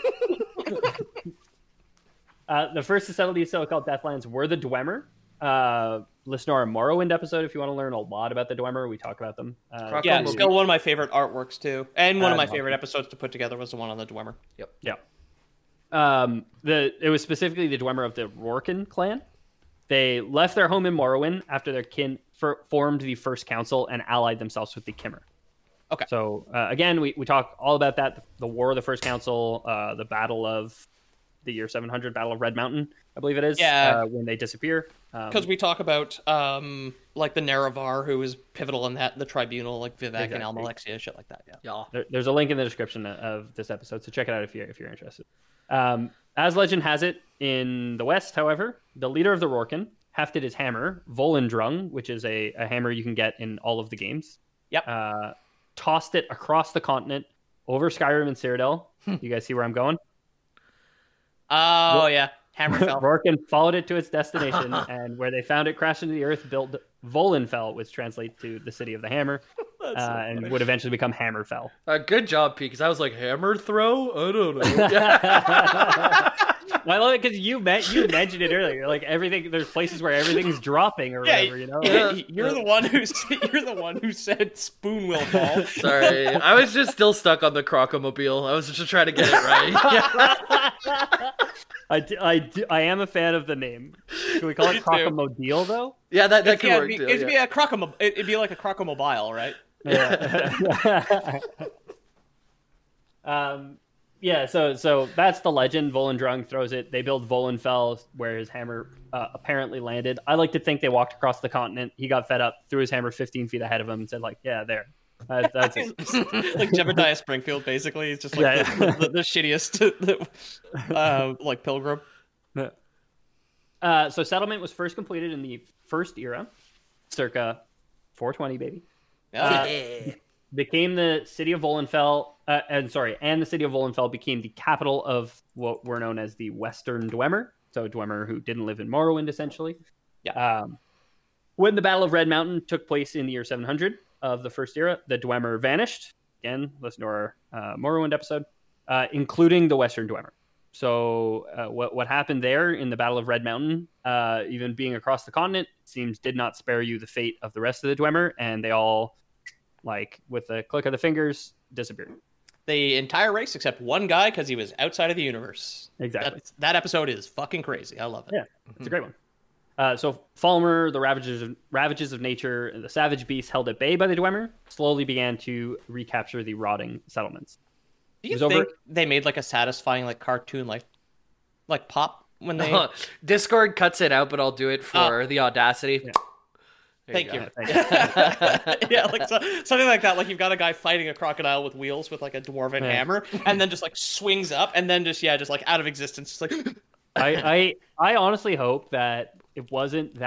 uh, the first to settle these so-called Deathlands were the Dwemer. Uh, listen to our Morrowind episode if you want to learn a lot about the Dwemer. We talk about them. Uh, Croc- Yeah, Combo still one of my favorite artworks too, and one of Uh, my favorite episodes to put together was the one on the Dwemer. yeah. Um, the it was specifically the Dwemer of the Rorken clan. They left their home in Morrowind after their kin for, formed the First Council and allied themselves with the Kimmer. Okay. So uh, again, we, we talk all about that: the, the War of the First Council, uh, the Battle of the year seven hundred, Battle of Red Mountain, I believe it is. Yeah. Uh, when they disappear. Um, Because we talk about um like the Nerevar, who was pivotal in that, the Tribunal, like Vivek Exactly. and Almalexia, shit like that. Yeah. Yeah. There, there's a link in the description of this episode, so check it out if you're if you're interested. Um, as legend has it, in the West, however, the leader of the Rorken hefted his hammer, Volendrung, which is a, a hammer you can get in all of the games. Yep. Uh, tossed it across the continent over Skyrim and Cyrodiil. You guys see where I'm going? Oh yeah, Hammerfell. Rorken followed it to its destination, and where they found it crashed into the earth, built Volenfell, which translates to the city of the hammer, uh, and would eventually become Hammerfell. Uh, good job, P, because I was like, hammer throw? I don't know. Yeah. Well, I love it because you met you mentioned it earlier. Like everything, there's places where everything's dropping or Yeah, whatever. You know. yeah, you're the one who you're the one who said spoon will fall. Sorry. I was just still stuck on the Crocomobile. I was just trying to get it right. I, d- I, d- I am a fan of the name. Can we call Me it too. Crocomobile though? Yeah, that, that could Yeah, work it'd be, too. it'd be yeah. a crocomo- It'd be like a crocomobile, right? Yeah. um, yeah. So so that's the legend. Volendrung throws it. They build Volenfell, where his hammer uh, apparently landed. I like to think they walked across the continent. He got fed up, threw his hammer fifteen feet ahead of him, and said, "Like, yeah, there." Uh, that's it. Like Jebediah Springfield, basically. It's just like Yeah, the, yeah. the, the shittiest, uh, like pilgrim. Uh, so settlement was first completed in the first era, circa four twenty, baby. Yeah. Uh, became the city of Volenfell, uh, and sorry, and the city of Volenfell became the capital of what were known as the Western Dwemer. So Dwemer who didn't live in Morrowind, essentially. Yeah. Um, when the Battle of Red Mountain took place in the year seven hundred of the first era, the Dwemer vanished. Again, listen to our uh, Morrowind episode, uh, including the Western Dwemer. So uh, what what happened there in the Battle of Red Mountain, uh, even being across the continent, seems did not spare you the fate of the rest of the Dwemer, and they all, like with a click of the fingers, disappeared. The entire race except one guy because he was outside of the universe. Exactly. That's, that episode is fucking crazy. I love it. Yeah, it's a great one. Uh, so Falmer, the ravages of, ravages of nature, and the savage beasts held at bay by the Dwemer, slowly began to recapture the rotting settlements. Do you It was think over- they made like a satisfying like cartoon like like pop when they? Discord cuts it out, but I'll do it for the audacity. Yeah. There Thank go. you. Thank Yeah, like so, something like that. Like you've got a guy fighting a crocodile with wheels with like a dwarven Yeah. hammer, and then just like swings up, and then just yeah, just like out of existence, just like I, I I honestly hope that it wasn't that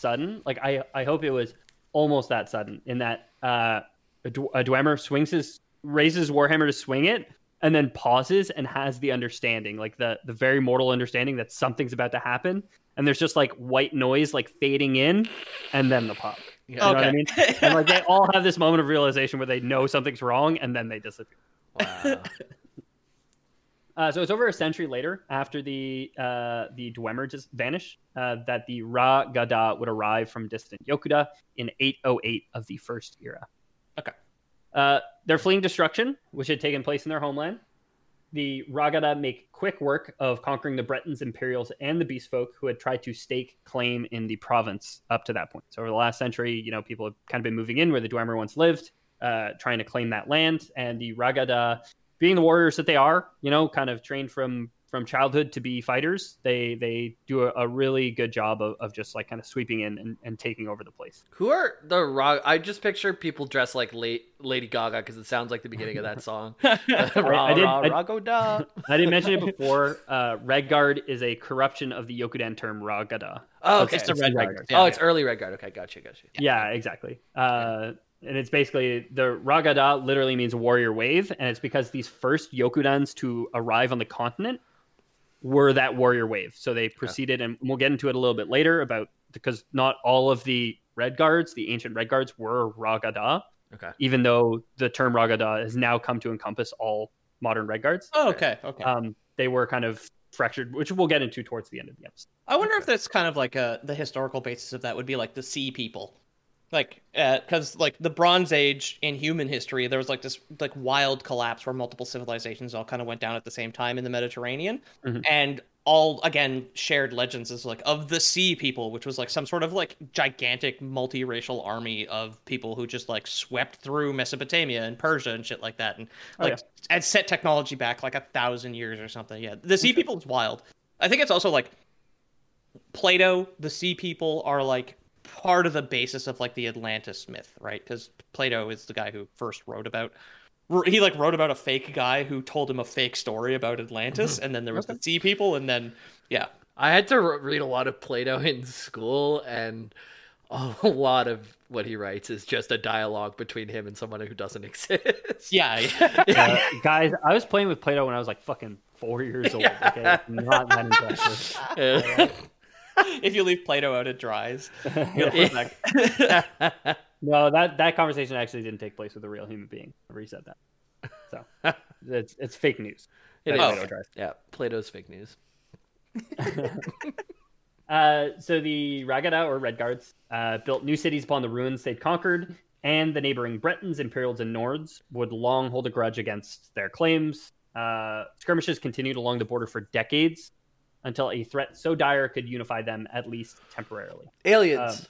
sudden. Like I, I hope it was almost that sudden in that uh, a, D- a Dwemer swings his raises Warhammer to swing it, and then pauses and has the understanding, like the the very mortal understanding that something's about to happen. And there's just like white noise like fading in, and then the pop. You know okay. what I mean? And like they all have this moment of realization where they know something's wrong, and then they disappear. Wow. Uh, so it's over a century later, after the uh, the Dwemer just vanished, uh, that the Ra Gada would arrive from distant Yokuda in eight oh eight of the First Era. Okay. Uh, they're fleeing destruction, which had taken place in their homeland. The Ra Gada make quick work of conquering the Bretons, Imperials, and the Beast Folk, who had tried to stake claim in the province up to that point. So over the last century, you know, people have kind of been moving in where the Dwemer once lived, uh, trying to claim that land, and the Ra Gada, being the warriors that they are, you know, kind of trained from from childhood to be fighters, they they do a, a really good job of, of just like kind of sweeping in and, and taking over the place. Who are the Ra? I just picture people dressed like late Lady Gaga because it sounds like the beginning of that song. Ra, I did- ra, I- ra, go da. I didn't mention it before. Uh, Redguard is a corruption of the Yokudan term Ra Gada. Oh, So okay. it's It's the just Redguard. Redguard. Yeah. Oh, it's early Red Guard. Okay, gotcha, gotcha. Yeah, exactly. Uh, and it's basically the Ra Gada literally means warrior wave, and it's because these first Yokudans to arrive on the continent were that warrior wave. So they proceeded, and we'll get into it a little bit later about because not all of the Red Guards, the ancient Red Guards, were Ra Gada, Okay. even though the term Ra Gada has now come to encompass all modern Red Guards. Oh, okay. Okay. Um, they were kind of fractured, which we'll get into towards the end of the episode. I wonder if that's kind of like a the historical basis of that would be like the Sea People, like because like the Bronze Age in human history, there was like this like wild collapse where multiple civilizations all kind of went down at the same time in the Mediterranean, Mhm. and all again shared legends is like of the Sea People, which was like some sort of like gigantic multiracial army of people who just like swept through Mesopotamia and Persia and shit like that, and Oh, like yeah. and set technology back like a thousand years or something. Yeah, the Sea People is wild. I think it's also like Plato, the Sea People are like part of the basis of like the Atlantis myth, right? Because Plato is the guy who first wrote about. He like wrote about a fake guy who told him a fake story about Atlantis, and then there was the Sea People, and then yeah, I had to re- read a lot of Plato in school, and a lot of what he writes is just a dialogue between him and someone who doesn't exist. yeah, yeah. Uh, guys, I was playing with Play-Doh when I was like fucking four years old. Okay, it's not that impressive. Yeah. If you leave Plato out, it dries. You'll put back- No, that, that conversation actually didn't take place with a real human being. I reset that. So it's it's fake news. It That is. Play-Doh drives. Yeah, Plato's fake news. Uh, so the Ra Gada, or Red Guards, uh, built new cities upon the ruins they'd conquered, and the neighboring Bretons, Imperials, and Nords would long hold a grudge against their claims. Uh, skirmishes continued along the border for decades until a threat so dire could unify them, at least temporarily. Aliens.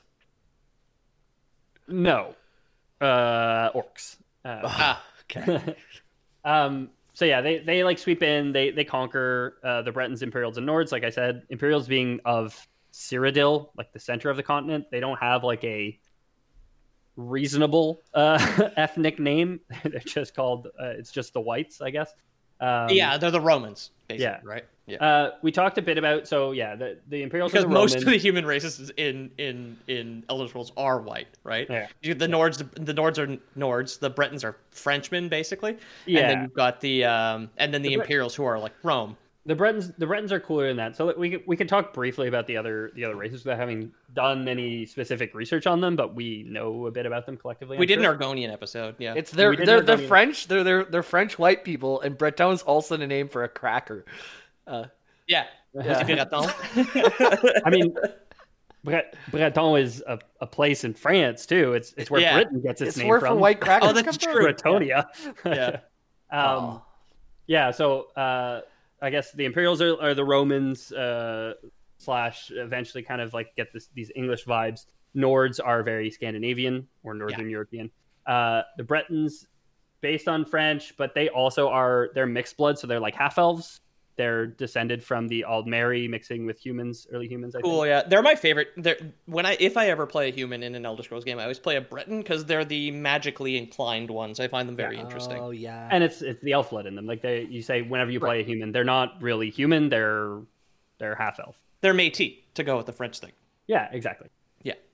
Um, No. Uh, orcs. Uh, ah, okay. um, so yeah, they, they like sweep in, they they conquer uh, the Bretons, Imperials, and Nords. Like I said, Imperials being of Cyrodiil, like the center of the continent, they don't have like a reasonable uh, ethnic name. They're just called, uh, it's just the whites, I guess. Um, yeah, they're the Romans, basically, yeah. right? Yeah. Uh, we talked a bit about, so yeah, the, the Imperials Because are the most Romans. of the human races in in in Elder Scrolls are white, right? Yeah. You- The Nords, the Nords are Nords. The Bretons are Frenchmen, basically. Yeah. And then you've got the um, and then the, The Bre- Imperials who are like Rome. The Bretons, the Bretons are cooler than that. So we can, we can talk briefly about the other the other races without having done any specific research on them, but we know a bit about them collectively. We I'm did an sure. Argonian episode. Yeah. It's they're We did they're work the on it. French. They're they're they're French white people, and Breton's also the name for a cracker. Uh, yeah. Yeah. I mean, Bret- Breton is a, a place in France too. It's it's where Yeah. Britain gets its, it's name where from. for white crackers Oh, that's come true. from. Bretonia. Yeah. um, Oh. Yeah, so uh, I guess the Imperials are, are the Romans, uh, slash eventually kind of like get this, these English vibes. Nords are very Scandinavian or Northern European. Uh, the Bretons, based on French, but they also are, they're mixed blood, so they're like half-elves. They're descended from the Aldmeri mixing with humans, early humans, I think. Cool, yeah. They're my favorite. They're when I if I ever play a human in an Elder Scrolls game, I always play a Breton because they're the magically inclined ones. I find them very interesting. Oh yeah. And it's it's the elf blood in them. Like they, you say, whenever you play a human, they're not really human. They're they're half elf. They're Métis to go with the French thing. Yeah, exactly. Yeah.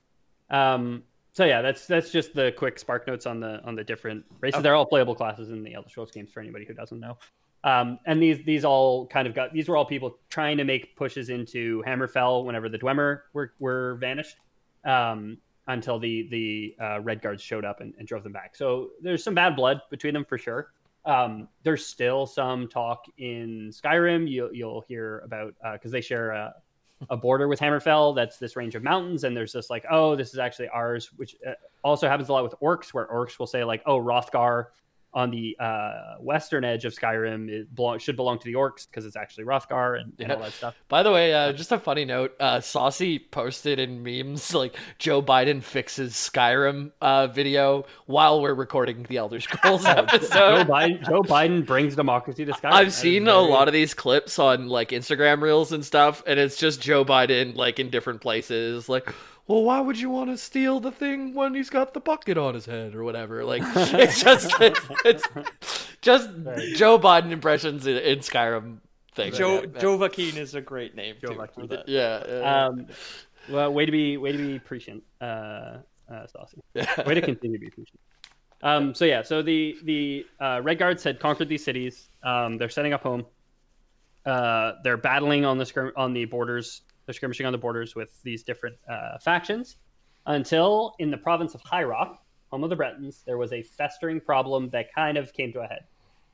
Um, so yeah, that's that's just the quick spark notes on the on the different races. Okay. They're all playable classes in the Elder Scrolls games for anybody who doesn't know. Um, and these these all kind of got these were all people trying to make pushes into Hammerfell whenever the Dwemer were were vanished, um, until the the uh, Red Guards showed up and, and drove them back. So there's some bad blood between them for sure. Um, there's still some talk in Skyrim. You'll you'll hear about because uh, they share a, a border with Hammerfell. That's this range of mountains, and there's this like, oh, this is actually ours, which uh, also happens a lot with orcs, where orcs will say like, oh, Hrothgar on the uh, western edge of Skyrim it belong, should belong to the orcs because it's actually Hrothgar and, and yeah. all that stuff. By the way, uh, just a funny note, uh, Saucy posted in memes like Joe Biden fixes Skyrim uh, video while we're recording the Elder Scrolls episode. Joe Biden, Joe Biden brings democracy to Skyrim. I've seen very... a lot of these clips on like Instagram reels and stuff, and it's just Joe Biden like in different places, like, well, why would you want to steal the thing when he's got the bucket on his head or whatever? Like, it's just it's, it's just right. Joe Biden impressions in, in Skyrim things. Joe yeah. Joe Vakeen is a great name Joe too, for that. Yeah. yeah. Um, well, way to be way to be prescient, uh, uh, Saucy. Way to continue to be prescient. Um, so yeah, so the the uh, Red Guards had conquered these cities. Um, they're setting up home. Uh, they're battling on the skirm- on the borders. They're skirmishing on the borders with these different uh, factions until in the province of High Rock, home of the Bretons, there was a festering problem that kind of came to a head.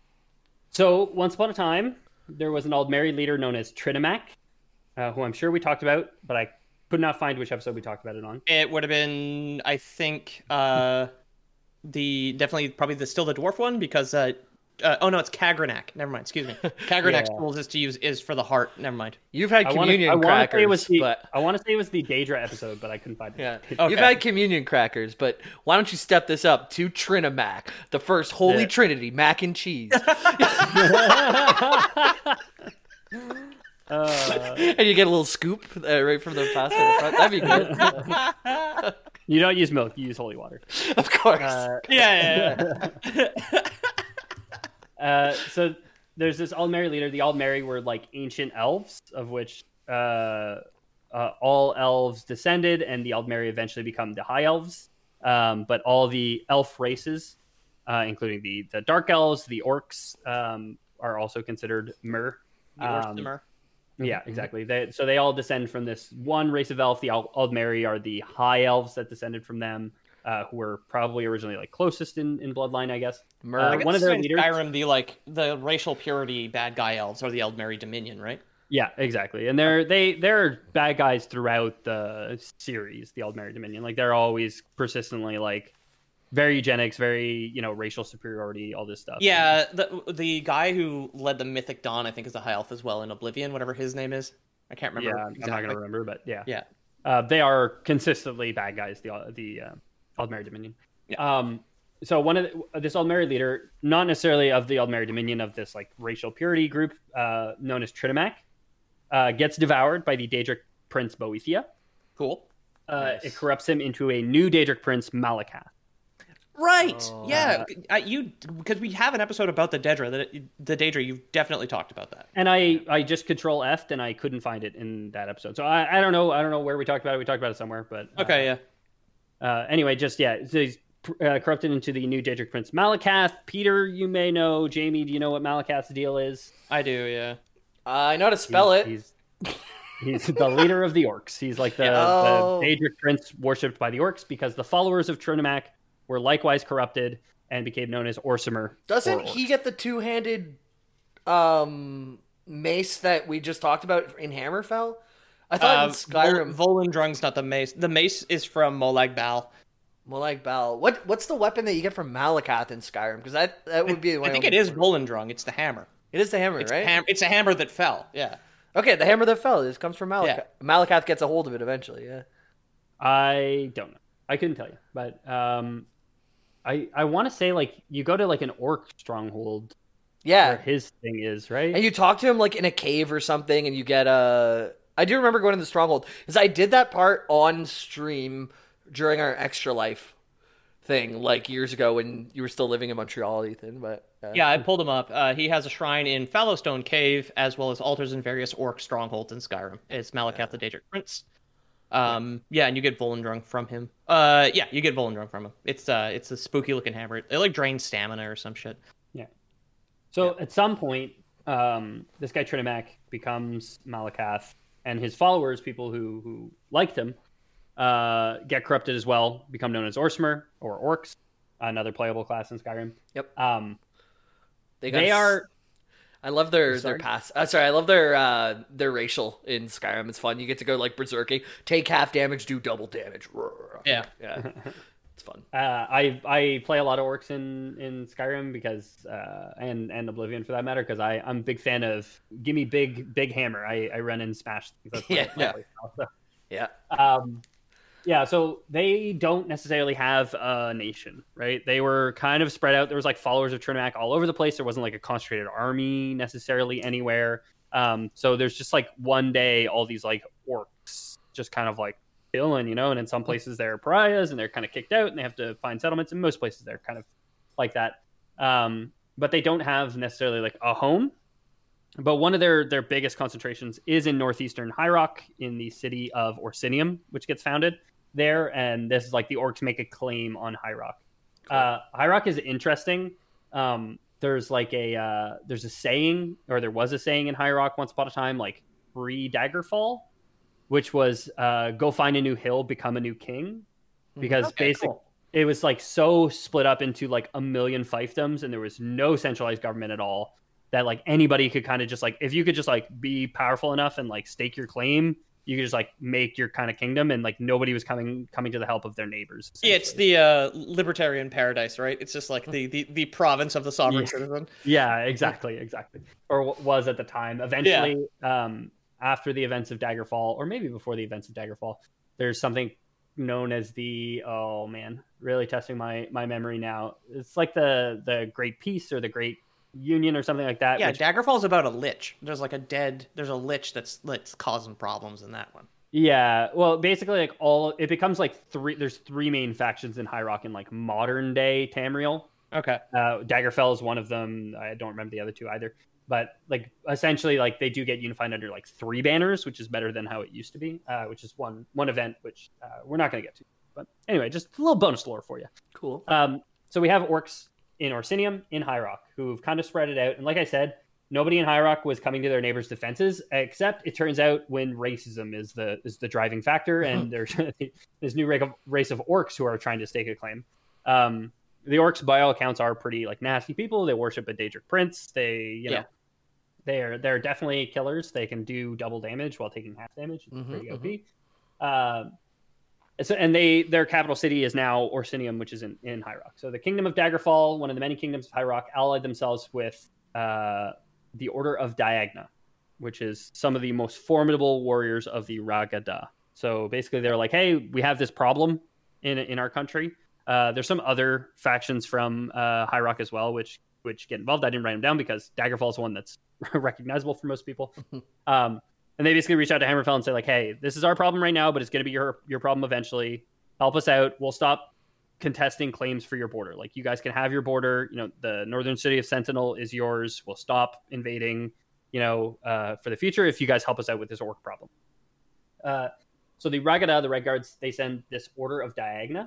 So once upon a time, there was an Aldmeri leader known as Trinamac, uh, who I'm sure we talked about, but I could not find which episode we talked about it on. It would have been, I think, uh, the definitely probably the still the dwarf one because uh, uh, oh no, it's Kagranak. Never mind. Excuse me. Kagranak's yeah. rules is to use is for the heart. Never mind. You've had communion I wanna, I crackers, it was the, but I want to say it was the Daedra episode, but I couldn't find it. Yeah, okay. You've had communion crackers, but why don't you step this up to Trinamac, the first holy yeah. trinity, mac and cheese, uh, and you get a little scoop uh, right from the pasta in the front. That'd be good. You don't use milk; you use holy water. Of course. Uh, yeah. yeah, yeah. uh, so there's this Aldmeri leader. The Aldmeri were like ancient elves, of which uh, uh, all elves descended, and the Aldmeri eventually become the High Elves. Um, but all the elf races, uh, including the the Dark Elves, the Orcs, um, are also considered Mer. The Orcs um, Mer. Yeah, exactly. They, so they all descend from this one race of elf. The Aldmeri are the High Elves that descended from them, uh, who were probably originally like closest in, in bloodline, I guess. Mer, uh, one of their leaders, Skyrim, the like the racial purity bad guy elves are the Aldmeri Dominion, right? Yeah, exactly. And they're they they're bad guys throughout the series, the Aldmeri Dominion. Like they're always persistently like very eugenics, very, you know, racial superiority, all this stuff. Yeah, the the guy who led the Mythic Dawn, I think, is a High Elf as well in Oblivion, whatever his name is. I can't remember. Yeah, exactly. I'm not going to remember, but yeah. Yeah. Uh, they are consistently bad guys, the the uh, Aldmeri Dominion. Yeah. Um, so one of the, this Aldmeri leader, not necessarily of the Aldmeri Dominion, of this like racial purity group uh, known as Trinamac, uh, gets devoured by the Daedric prince Boethia. Cool. Uh, nice. It corrupts him into a new Daedric prince, Malakath. Right. Oh. Yeah. Uh, you because we have an episode about the Daedra. The, the Daedra. You've definitely talked about that. And I, I just control F'd and I couldn't find it in that episode. So I, I don't know. I don't know where we talked about it. We talked about it somewhere. But uh, okay. Yeah. Uh, anyway, just yeah. So he's uh, corrupted into the new Daedric prince Malakath. Peter, you may know. Jamie, do you know what Malakath's deal is? I do. Yeah. Uh, I know how to spell he's, it. He's he's the leader of the orcs. He's like the, oh. the Daedric prince worshipped by the orcs because the followers of Trinamac were likewise corrupted and became known as Orsimer. Doesn't he get the two-handed um, mace that we just talked about in Hammerfell? I thought uh, in Skyrim... Vol- Volendrung's not the mace. The mace is from Molag Bal. Molag Bal. What, what's the weapon that you get from Malakath in Skyrim? Because that, that would be... I, I think it is Volendrung. It's the hammer. It is the hammer, it's right? Ham- it's a hammer that fell, yeah. Okay, the hammer that fell. This comes from Malakath. Yeah. Malakath gets a hold of it eventually, yeah. I don't know. I couldn't tell you. But... um I, I want to say, like, you go to, like, an orc stronghold. Yeah. Where his thing is, right? And you talk to him, like, in a cave or something, and you get a... I do remember going to the stronghold. Because I did that part on stream during our Extra Life thing, like, years ago when you were still living in Montreal, Ethan, but... Uh... Yeah, I pulled him up. Uh, he has a shrine in Fallowstone Cave, as well as altars in various orc strongholds in Skyrim. It's Malakath yeah. the Daedric Prince. Um, yeah, and you get Volendrung from him. Uh, yeah, you get Volendrung from him. It's uh, it's a spooky looking hammer. It like drains stamina or some shit. Yeah. So at some point, um, this guy Trinimac becomes Malakath, and his followers, people who who liked him, uh, get corrupted as well, become known as Orsimer or Orcs, another playable class in Skyrim. Yep. Um, They, they got, are. I love their Sorry? their pass. Uh, sorry, I love their uh, their racial in Skyrim. It's fun. You get to go like berserking, take half damage, do double damage. Yeah. Yeah. It's fun. Uh, I I play a lot of orcs in, in Skyrim because uh, and and Oblivion for that matter because I I'm a big fan of give me big big hammer. I, I run and smash things. That's my, Yeah. my play style, so. Yeah. Um, yeah. So they don't necessarily have a nation, right? They were kind of spread out. There was like followers of Trinimac all over the place. There wasn't like a concentrated army necessarily anywhere. Um, so there's just like one day all these like orcs just kind of like chilling, you know, and in some places they're pariahs and they're kind of kicked out and they have to find settlements. In most places they're kind of like that. Um, but they don't have necessarily like a home. But one of their, their biggest concentrations is in northeastern High Rock in the city of Orsinium, which gets founded there. And this is like the orcs make a claim on High Rock. Cool. Uh, High Rock is interesting. Um, there's like a, uh, there's a saying, or there was a saying in High Rock once upon a time, like pre Daggerfall, which was uh, go find a new hill, become a new king. Because okay, basically cool. It was like so split up into like a million fiefdoms and there was no centralized government at all that like anybody could kind of just like, if you could just like be powerful enough and like stake your claim, you could just like make your kind of kingdom and like nobody was coming coming to the help of their neighbors. Yeah, it's the uh, libertarian paradise, right? It's just like the, the, the province of the sovereign Yeah. citizen. Yeah, exactly, exactly. Or w- was at the time. Eventually, um, after the events of Daggerfall, or maybe before the events of Daggerfall, there's something known as the, oh man, really testing my, my memory now. It's like the, the Great Peace or the Great Union or something like that. Yeah, which, Daggerfall's about a lich. There's like a dead, there's a lich that's that's causing problems in that one. yeah, well, basically, like all, it becomes like three, there's three main factions in High Rock in like modern day Tamriel. Okay. Uh, Daggerfell is one of them. I don't remember the other two either. But like essentially, like they do get unified under like three banners, which is better than how it used to be. Uh, which is one one event, which uh, we're not going to get to. But anyway, just a little bonus lore for you. Cool. Um, so we have orcs in Orsinium, in High Rock, who've kind of spread it out. And like I said, nobody in High Rock was coming to their neighbors' defenses, except it turns out when racism is the is the driving factor, and there's this new race of orcs who are trying to stake a claim. Um, the orcs, by all accounts, are pretty like nasty people. They worship a Daedric prince. They, you know, Yeah. they're they're definitely killers. They can do double damage while taking half damage. It's Mhm, pretty O P. Uh, so, and they their capital city is now Orsinium, which is in, in High Rock. So the Kingdom of Daggerfall, one of the many kingdoms of High Rock, allied themselves with uh, the Order of Diagna, which is some of the most formidable warriors of the Ragada. So basically, they're like, hey, we have this problem in in our country. Uh, there's some other factions from uh, High Rock as well, which which get involved. I didn't write them down because Daggerfall is one that's recognizable for most people. um, and they basically reach out to Hammerfell and say like, hey, this is our problem right now, but it's going to be your your problem eventually. Help us out. We'll stop contesting claims for your border. Like you guys can have your border. You know, the northern city of Sentinel is yours. We'll stop invading, you know, uh, for the future if you guys help us out with this orc problem. Uh, so the Ragada, the Red Guards, they send this Order of Diagna,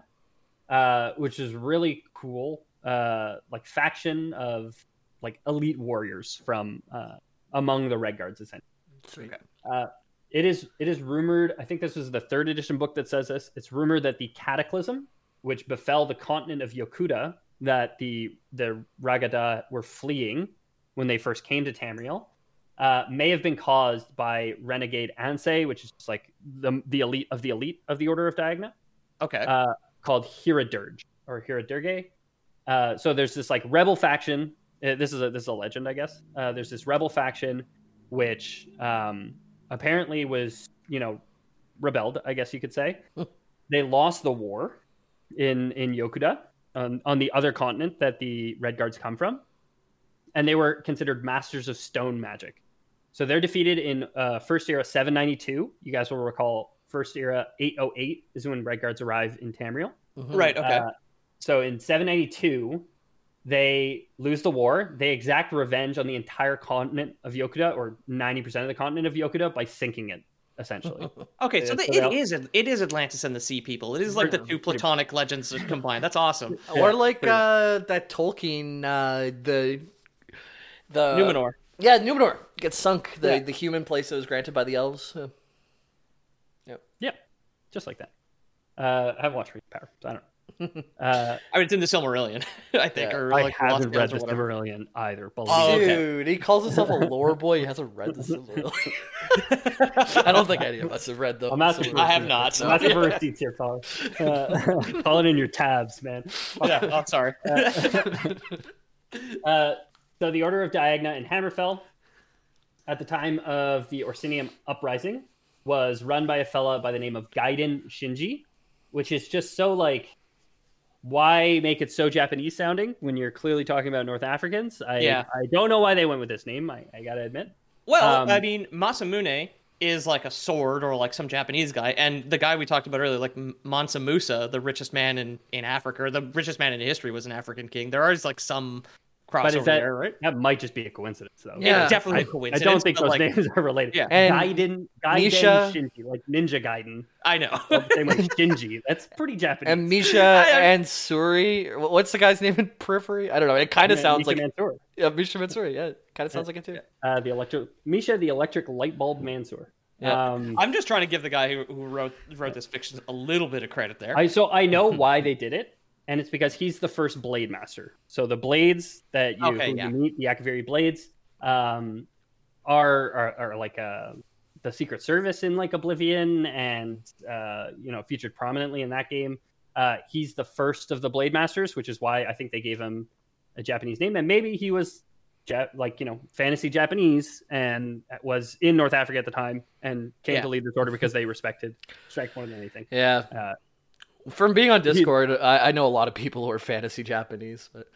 uh, which is really cool. Uh, like faction of like elite warriors from uh, among the Red Guards, essentially. Sweet. Uh, it is it is rumored. I think this is the third edition book that says this. It's rumored that the cataclysm, which befell the continent of Yokuda, that the the Ragada were fleeing when they first came to Tamriel, uh, may have been caused by renegade Ansei, which is just like the the elite of the elite of the Order of Diagna, Okay. uh, called Hiradirge or Hiradirge. Uh, so there's this like rebel faction. Uh, this is a this is a legend, I guess. Uh, there's this rebel faction which um, apparently was, you know, rebelled, I guess you could say. They lost the war in in Yokuda on, on the other continent that the Red Guards come from, and they were considered masters of stone magic. So they're defeated in uh, First Era seven ninety-two. You guys will recall First Era eight oh eight is when Red Guards arrive in Tamriel. Right. Okay. Uh, so in seven ninety-two, they lose the war. They exact revenge on the entire continent of Yokuda, or ninety percent of the continent of Yokuda, by sinking it. essentially. Okay, so And the, so it they'll- is it is Atlantis and the Sea People. It is like the two Platonic legends combined. That's awesome. Or like uh, that Tolkien, uh, the the Numenor. Yeah, Numenor gets sunk. The Yeah. the human place that was granted by the elves. Yeah. Yeah, just like that. Uh, I haven't watched Ring of Power, so I don't know. Uh, I mean, it's in the Silmarillion, I think, Yeah. or I like Lost haven't read Tales the or whatever. Silmarillion either. Believe Oh, me. okay. Dude, he calls himself a lore boy. He hasn't read the Silmarillion. I don't think any of us have read them. I'm asking for I have receipts. not. I'm asking for receipts here, fellas. Uh, call it in your tabs, man. Yeah, oh, sorry. Uh, so the Order of Diagna in Hammerfell, at the time of the Orsinium Uprising, was run by a fella by the name of Gaiden Shinji, which is just so like, why make it so Japanese sounding when you're clearly talking about North Africans? I Yeah. I don't know why they went with this name. I, I gotta admit. Well, Um, I mean, Masamune is like a sword or like some Japanese guy, and the guy we talked about earlier, like M- Mansa Musa, the richest man in, in Africa, or the richest man in history, was an African king. There is like some crossover But is that there, right? that might just be a coincidence, though. Yeah. It's definitely I, a coincidence. I don't think but, those like, names are related. Yeah. And Gaiden, Gaiden Misha- Shinji, like Ninja Gaiden. I know. Spelled the same way Shinji. That's pretty Japanese. And Misha and Suri. What's the guy's name in Periphery? I don't know. It kind of Yeah, sounds Misha like Mansour. yeah, Misha Matsuri. Yeah, kind of sounds like it too. Uh, the electric Misha, the electric light bulb Mansour. Yeah. Um, I'm just trying to give the guy who, who wrote wrote this fiction a little bit of credit there. I so I know why they did it, and it's because he's the first blade master. So the blades that you, Okay, who yeah. you meet, the Akaviri blades, um, are, are are like uh the Secret Service in like Oblivion, and uh, you know, featured prominently in that game. Uh, he's the first of the blade masters, which is why I think they gave him a Japanese name, and maybe he was Ja- like, you know, fantasy Japanese and was in North Africa at the time and came Yeah. to lead this order because they respected strike more than anything. Yeah. Uh, From being on Discord, I, I know a lot of people who are fantasy Japanese. But...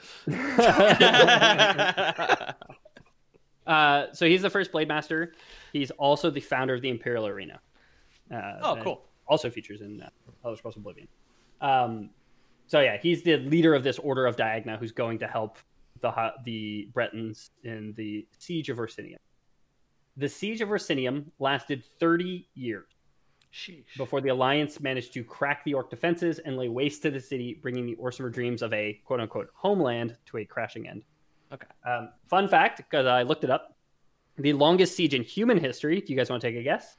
uh, so he's the first blade master. He's also the founder of the Imperial Arena. Uh, Oh, that cool. Also features in uh, Elder Scrolls Oblivion. Um, so yeah, he's the leader of this Order of Diagna, who's going to help the Ha- the Bretons in the Siege of Orsinium. The Siege of Orsinium lasted thirty years Sheesh. before the Alliance managed to crack the Orc defenses and lay waste to the city, bringing the Orsimer dreams of a quote-unquote homeland to a crashing end. Okay. Um, fun fact, because I looked it up, the longest siege in human history. Do you guys want to take a guess?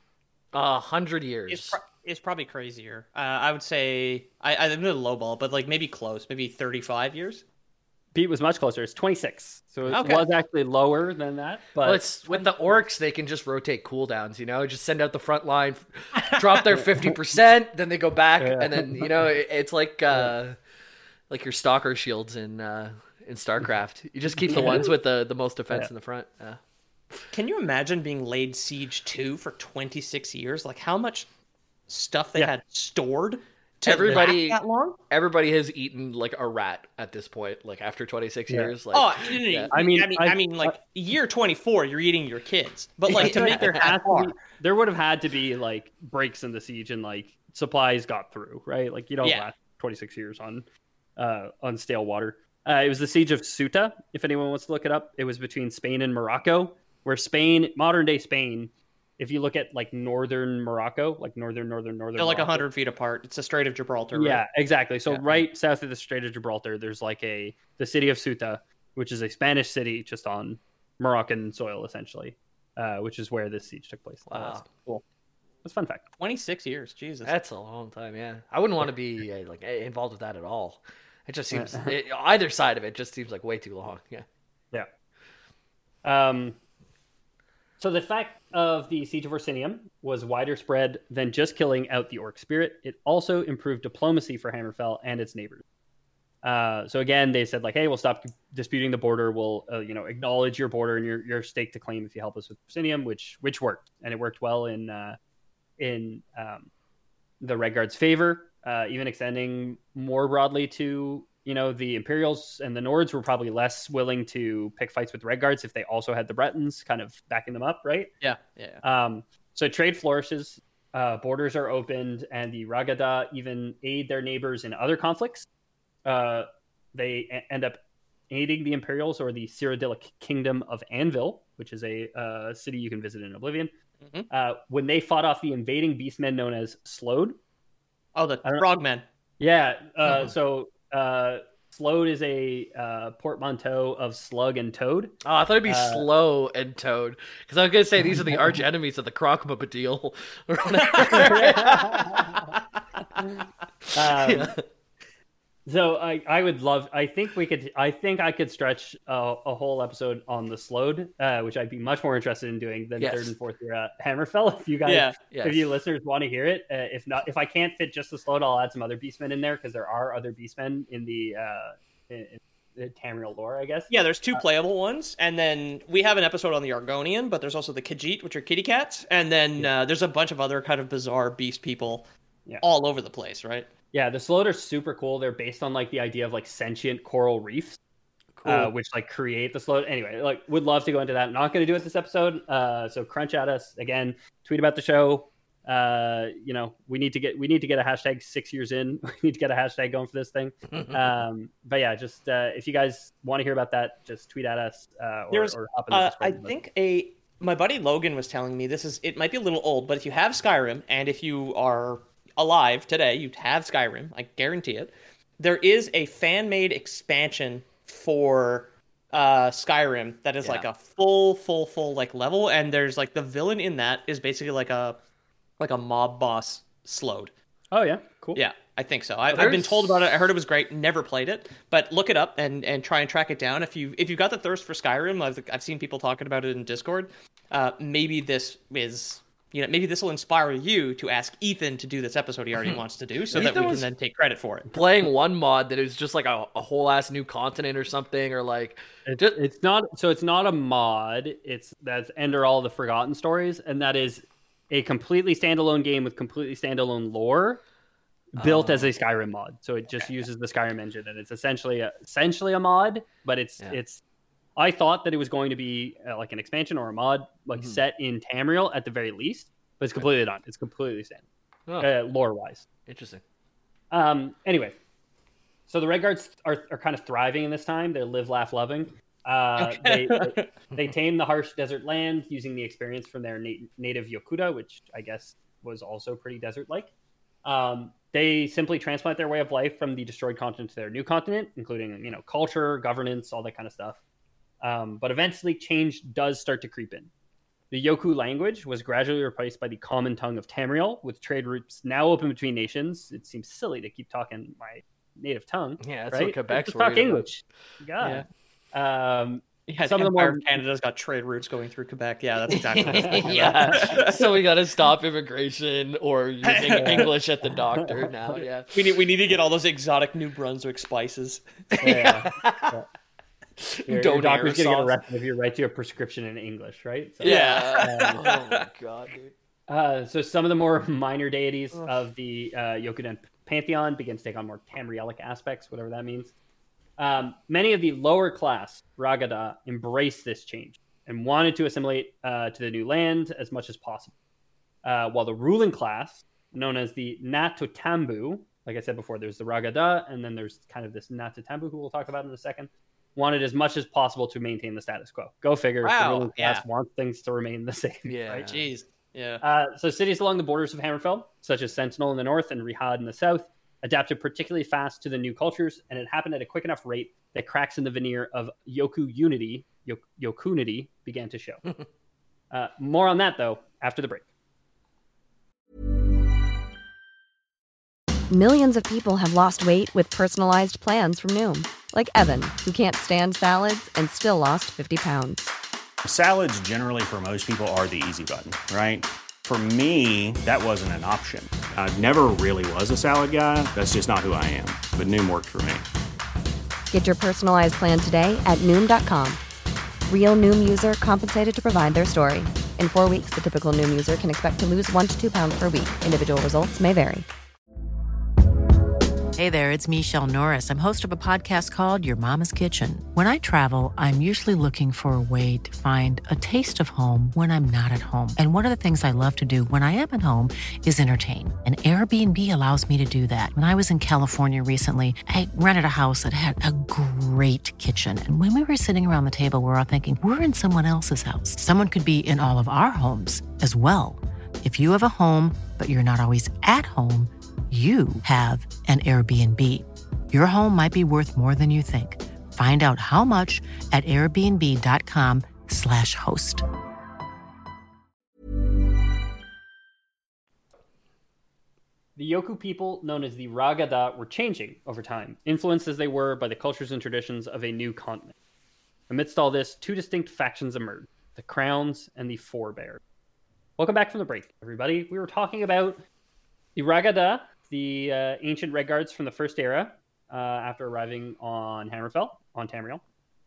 A hundred years. It's, pro- it's probably crazier. Uh, I would say I I'm gonna lowball, but like maybe close, maybe thirty-five years. Pete was much closer. It's twenty-six. So it Okay. was actually lower than that. But Well, it's with the orcs, they can just rotate cooldowns, you know, just send out the front line, drop their fifty percent, then they go back, Yeah. and then, you know, it, it's like uh, like your stalker shields in uh, in StarCraft. You just keep the ones with the, the most defense Yeah. in the front. Yeah. Can you imagine being laid siege to for twenty-six years? Like how much stuff they Yeah. had stored to Everybody- last that long? Everybody has eaten like a rat at this point, like after twenty-six Yeah. years. Like, Oh, no, no, no, yeah. I mean, I mean, I, I- mean, like year twenty-four, you're eating your kids, but like to make there it had that to far. be, there would have had to be like breaks in the siege and like supplies got through, right? Like you don't Yeah. last twenty-six years on uh, on stale water. Uh, it was the siege of Ceuta. If anyone wants to look it up, it was between Spain and Morocco, where Spain, modern day Spain, if you look at like northern Morocco, like northern, northern, northern, They're like Morocco, hundred feet apart. It's the Strait of Gibraltar. yeah, right? exactly. So Yeah. right south of the Strait of Gibraltar, there's like a the city of Ceuta, which is a Spanish city just on Moroccan soil, essentially, uh, which is where this siege took place. Wow. Cool. That's a fun fact. twenty-six years. Jesus. That's a long time, yeah. I wouldn't want to be uh, like involved with that at all. It just seems it, either side of it just seems like way too long. Yeah. Yeah. Um. So the fact of the Siege of Orsinium was wider spread than just killing out the orc spirit. It also improved diplomacy for Hammerfell and its neighbors. Uh, so again, they said like, "Hey, we'll stop disputing the border. We'll, uh, you know, acknowledge your border and your, your stake to claim if you help us with Orsinium," which which worked, and it worked well in uh, in um, the Redguard's favor, uh, even extending more broadly to, you know, the Imperials and the Nords were probably less willing to pick fights with Redguards if they also had the Bretons kind of backing them up, right? Yeah. Yeah. Um, so trade flourishes, uh, borders are opened, and the Ragada even aid their neighbors in other conflicts. Uh, they a- end up aiding the Imperials or the Cyrodiilic Kingdom of Anvil, which is a uh, city you can visit in Oblivion, Mm-hmm. Uh, when they fought off the invading beastmen known as Slode. Oh, the frogmen. Yeah. Uh, oh. So uh, Slode is a uh, portmanteau of slug and toad. Oh, I thought it'd be uh, slow and toad. Because I was going to say these are the arch enemies of the Crocodile. um, yeah. So I, I would love, I think we could, I think I could stretch a, a whole episode on the Slode, uh, which I'd be much more interested in doing than yes. third and fourth year uh, Hammerfell. If you guys, yeah. yes. if you listeners want to hear it, uh, if not, if I can't fit just the Slode, I'll add some other beastmen in there because there are other beastmen in the, uh, in, in the Tamriel lore, I guess. Yeah, there's two playable uh, ones, and then we have an episode on the Argonian, but there's also the Khajiit, which are kitty cats, and then yeah. uh, there's a bunch of other kind of bizarre beast people yeah. all over the place, right? Yeah, the Slode are super cool. They're based on like the idea of like sentient coral reefs, cool. uh, which like create the Slode. Anyway, like would love to go into that. Not going to do it this episode. Uh, so crunch at us again. Tweet about the show. Uh, you know, we need to get we need to get a hashtag six years in. We need to get a hashtag going for this thing. um, but yeah, just uh, if you guys want to hear about that, just tweet at us. Uh, or, or hop in the uh, I think a my buddy Logan was telling me this is it might be a little old, but if you have Skyrim and if you are alive today, you have Skyrim, I guarantee it. There is a fan-made expansion for uh, Skyrim that is yeah. like a full, full, full like level, and there's like the villain in that is basically like a like a mob boss Slode. Oh yeah, cool. Yeah, I think so. I, I've been told about it. I heard it was great. Never played it, but look it up and, and try and track it down. If you if you've got the thirst for Skyrim, I've I've seen people talking about it in Discord. Uh, maybe this is. You know, maybe this will inspire you to ask Ethan to do this episode he already wants to do so Ethan that we can then take credit for it. Playing one mod that is just like a, a whole ass new continent or something, or like it's, just... it's not so it's not a mod. It's that's Ender All the Forgotten Stories, and that is a completely standalone game with completely standalone lore built oh. as a Skyrim mod. So it just okay. uses the Skyrim engine, and it's essentially a, essentially a mod, but it's yeah. it's. I thought that it was going to be uh, like an expansion or a mod, like mm-hmm. set in Tamriel at the very least, but it's completely not. It's completely standard, oh. uh, lore-wise. Interesting. Um. Anyway, so the Redguards are are kind of thriving in this time. They're live, laugh, loving. Uh, okay. they, they they tame the harsh desert land using the experience from their na- native Yokuda, which I guess was also pretty desert-like. Um, they simply transplant their way of life from the destroyed continent to their new continent, including you know culture, governance, all that kind of stuff. Um, but eventually change does start to creep in. The Yoku language was gradually replaced by the common tongue of Tamriel, with trade routes now open between nations. It seems silly to keep talking my native tongue. Yeah, that's right? what Quebec's Just talk English. God. Yeah. Um, yeah, some of them are... Canada's got trade routes going through Quebec. Yeah, that's exactly what I'm yeah. So we got to stop immigration or using English at the doctor now. Yeah. We need, we need to get all those exotic New Brunswick spices. Yeah. yeah. Your, your doctor's going to get arrested if you write you a prescription in English, right? So, yeah. Um, oh my god, dude. Uh, so some of the more minor deities oh. of the uh, Yokudan pantheon begin to take on more Tamrielic aspects, whatever that means. Um, many of the lower class Ragada embraced this change and wanted to assimilate uh, to the new land as much as possible. Uh, while the ruling class, known as the Natotambu, like I said before, there's the Ragada, and then there's kind of this Natotambu, who we'll talk about in a second, wanted as much as possible to maintain the status quo. Go figure. Wow. The ruling class yeah. wants things to remain the same. Yeah. Right? Jeez. Yeah. Uh, so cities along the borders of Hammerfell, such as Sentinel in the north and Rihad in the south, adapted particularly fast to the new cultures, and it happened at a quick enough rate that cracks in the veneer of Yoku unity, Yok- Yokunity, began to show. uh, more on that, though, after the break. Millions of people have lost weight with personalized plans from Noom. Like Evan, who can't stand salads and still lost fifty pounds. Salads generally for most people are the easy button, right? For me, that wasn't an option. I never really was a salad guy. That's just not who I am. But Noom worked for me. Get your personalized plan today at Noom dot com. Real Noom user compensated to provide their story. In four weeks, the typical Noom user can expect to lose one to two pounds per week. Individual results may vary. Hey there, it's Michelle Norris. I'm host of a podcast called Your Mama's Kitchen. When I travel, I'm usually looking for a way to find a taste of home when I'm not at home. And one of the things I love to do when I am at home is entertain. And Airbnb allows me to do that. When I was in California recently, I rented a house that had a great kitchen. And when we were sitting around the table, we were all thinking, we're in someone else's house. Someone could be in all of our homes as well. If you have a home, but you're not always at home, you have an Airbnb. Your home might be worth more than you think. Find out how much at airbnb.com slash host. The Yoku people, known as the Ragada, were changing over time, influenced as they were by the cultures and traditions of a new continent. Amidst all this, two distinct factions emerged, the Crowns and the Forebears. Welcome back from the break, everybody. We were talking about the Ragada, the uh, ancient Red Guards from the First Era, uh, after arriving on Hammerfell, on Tamriel,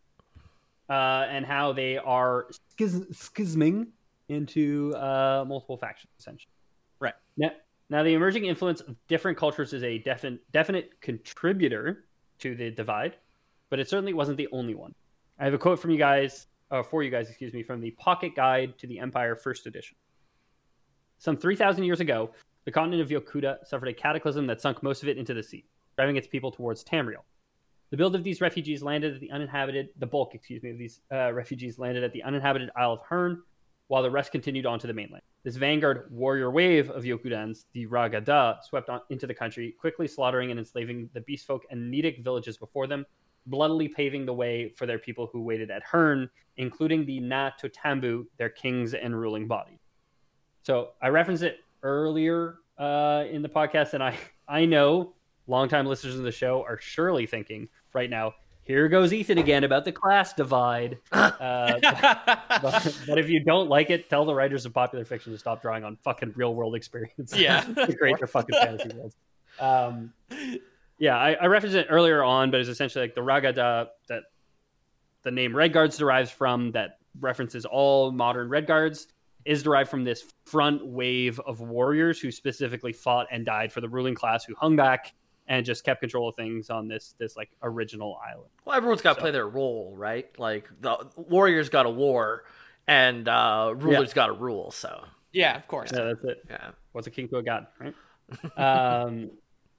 uh, and how they are schiz- schisming into uh, multiple factions, essentially. Right. Now, now, the emerging influence of different cultures is a defin- definite contributor to the divide, but it certainly wasn't the only one. I have a quote from you guys, uh, for you guys, excuse me, from the Pocket Guide to the Empire First Edition. Some three thousand years ago, the continent of Yokuda suffered a cataclysm that sunk most of it into the sea, driving its people towards Tamriel. The build of these refugees landed at the uninhabited, the bulk, excuse me, of these uh, refugees landed at the uninhabited Isle of Hern, while the rest continued on to the mainland. This vanguard warrior wave of Yokudans, the Ragada, swept on into the country, quickly slaughtering and enslaving the beastfolk and Nidic villages before them, bloodily paving the way for their people who waited at Hern, including the Na Totambu, their kings and ruling body. So I referenced it earlier uh, in the podcast, and I, I know longtime listeners of the show are surely thinking right now, here goes Ethan again about the class divide. Uh, but, but if you don't like it, tell the writers of popular fiction to stop drawing on fucking real world experience. Yeah. To create their fucking fantasy worlds. Um, yeah, I, I referenced it earlier on, but it's essentially like the Ragada that the name Red Guards derives from, that references all modern Red Guards, is derived from this front wave of warriors who specifically fought and died for the ruling class, who hung back and just kept control of things on this this like original island. Well, everyone's got to So- play their role, right? Like the warriors got a war, and uh, rulers Yeah. got a rule. So Yeah, of course. Yeah, that's it. yeah, What's a king to a god, right? um,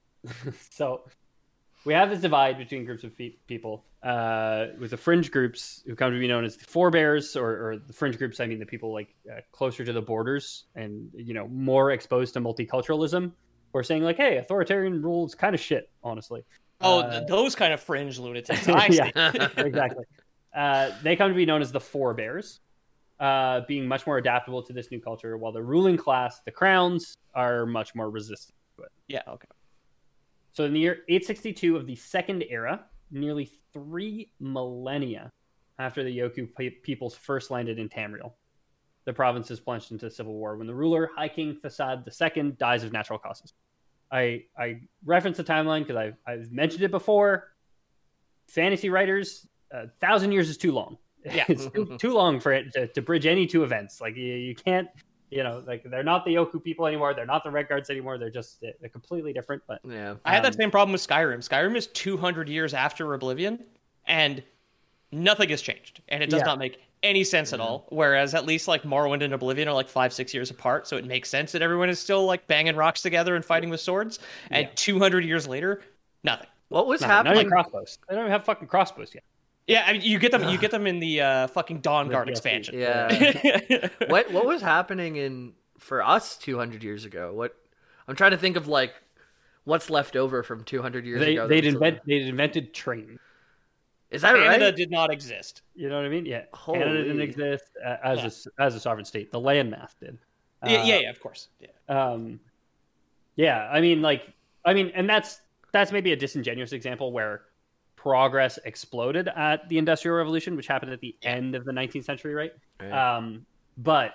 so we have this divide between groups of pe- people, uh, with the fringe groups who come to be known as the forebears, or, or the fringe groups. I mean, the people like uh, closer to the borders and, you know, more exposed to multiculturalism, who are saying like, hey, authoritarian rule is kind of shit, honestly. Oh, Uh, th- those kind of fringe lunatics. I see. yeah, exactly. Uh, they come to be known as the Forebears, uh, being much more adaptable to this new culture, while the ruling class, the Crowns, are much more resistant to it. Yeah, okay. So in the year eight sixty-two of the Second Era, nearly three millennia after the Yoku pe- peoples first landed in Tamriel, the province is plunged into civil war when the ruler, High King Thasad the Second, dies of natural causes. I I reference the timeline because I've, I've mentioned it before. Fantasy writers, a thousand years is too long. Yeah. It's too, too long for it to, to bridge any two events. Like, you, you can't, you know, like, they're not the Yoku people anymore. They're not the Red Guards anymore. They're just, they're completely different. But yeah. I had that Um, same problem with Skyrim. Skyrim is two hundred years after Oblivion, and nothing has changed. And it does Yeah. not make any sense at all. Whereas at least like Morrowind and Oblivion are like five, six years apart. So it makes sense that everyone is still like banging rocks together and fighting with swords. And Yeah. two hundred years later, nothing. What was not, not happening? even crossbows. They don't even have fucking crossbows yet. Yeah, I mean, you get them. You get them in the uh, fucking Dawnguard The D L C. expansion. Yeah. what what was happening in for us two hundred years ago? What I'm trying to think of, like, what's left over from two hundred years They ago. that they'd was invent they'd invented trains. Is that Canada right? did not exist. You know what I mean? Yeah. Canada didn't Holy. exist uh, as a as a sovereign state. The landmass did. yeah, Uh, yeah, yeah, of course. Yeah. Um, yeah, I mean, like, I mean, and that's that's maybe a disingenuous example where progress exploded at the Industrial Revolution, which happened at the end of the nineteenth century, right? Right. Um, but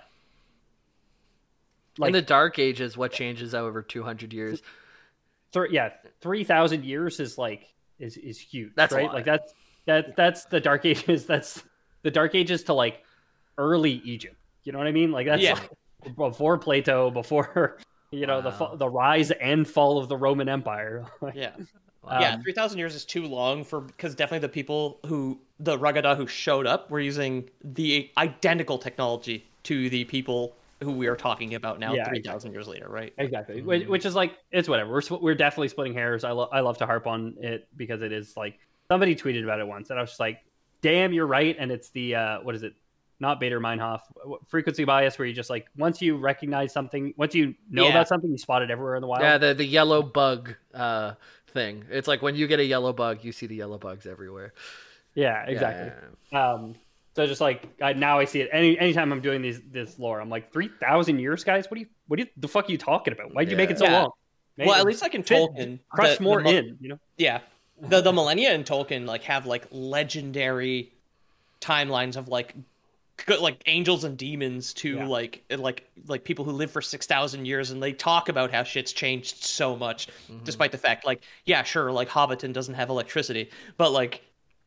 like, in the Dark Ages, what changes over two hundred years? th- yeah, three thousand years is like is is huge. That's a right. lot. Like that's that that's the Dark Ages. That's the Dark Ages to like early Egypt. You know what I mean? Like that's Yeah. like, before Plato, before you know the Wow. fa- the rise and fall of the Roman Empire. Yeah. Um, yeah, three thousand years is too long for because definitely the people who the Ragada who showed up were using the identical technology to the people who we are talking about now, Yeah, three thousand years later, right? Exactly, which, which is like it's whatever. We're sp- we're definitely splitting hairs. I love I love to harp on it because it is like somebody tweeted about it once, and I was just like, "Damn, you're right." And it's the uh, what is it? Not Bader Meinhof, frequency bias, where you just like once you recognize something, once you know Yeah. about something, you spot it everywhere in the wild. Yeah, the the yellow bug uh, thing. It's like when you get a yellow bug, you see the yellow bugs everywhere. Yeah, exactly. Um, so just like I, now I see it any anytime I'm doing these this lore, I'm like three thousand years, guys. What do you what do you the fuck are you talking about? Why'd you make it so Yeah. long? Make Well, it at least like in fit- Tolkien, crush the- more the mo- in. You know. Yeah, the the millennia in Tolkien like have like legendary timelines of like good, like angels and demons to Yeah. like like like people who live for six thousand years, and they talk about how shit's changed so much, despite the fact like yeah, sure, like Hobbiton doesn't have electricity, but like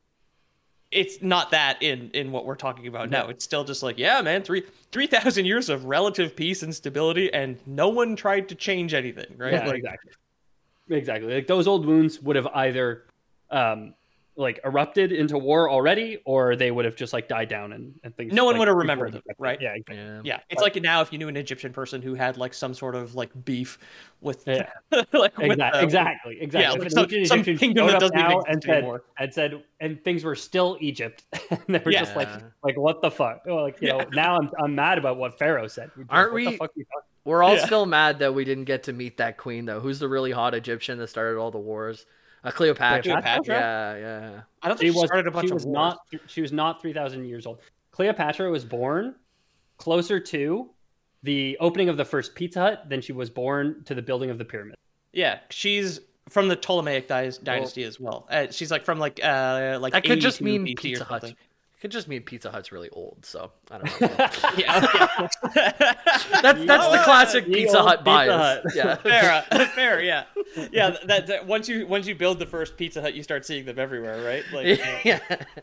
it's not that in in what we're talking about now. It's still just like yeah, man, three three thousand years of relative peace and stability, and no one tried to change anything, right? Yeah, Like, exactly. Exactly. Like those old wounds would have either um like erupted into war already, or they would have just like died down and, and things. No one like, would have remembered them, before- right? Yeah, exactly. Yeah. Yeah, it's like now if you knew an Egyptian person who had like some sort of like beef with, Yeah. like with Exactly, the- exactly, exactly. Yeah, If like an some- ancient some Egyptian kingdom showed that up doesn't even now exist and said, anymore. and said, and things were still Egypt, and they were just like, Yeah. like what the fuck? Oh, like you know, now I'm I'm mad about what Pharaoh said. We're just, Aren't what The we- fuck are you talking- We're all Yeah. still mad that we didn't get to meet that queen, though. Who's the really hot Egyptian that started all the wars? Uh, Cleopatra. Cleopatra? Yeah, yeah. I don't She think she, was started a bunch she of was wars. not she was not three thousand years old. Cleopatra was born closer to the opening of the first Pizza Hut than she was born to the building of the pyramid. Yeah, she's from the Ptolemaic dy- dynasty as well. Uh, she's like from like uh like That could just eighty-two mean B C or Pizza Hut. something. It could just mean Pizza Hut's really old, so I don't know. Yeah, yeah. That's that's the classic The Pizza old Hut Pizza bias. Hut. Yeah. fair, uh, fair, yeah, yeah. That, that once you once you build the first Pizza Hut, you start seeing them everywhere, right? Like, uh, yeah.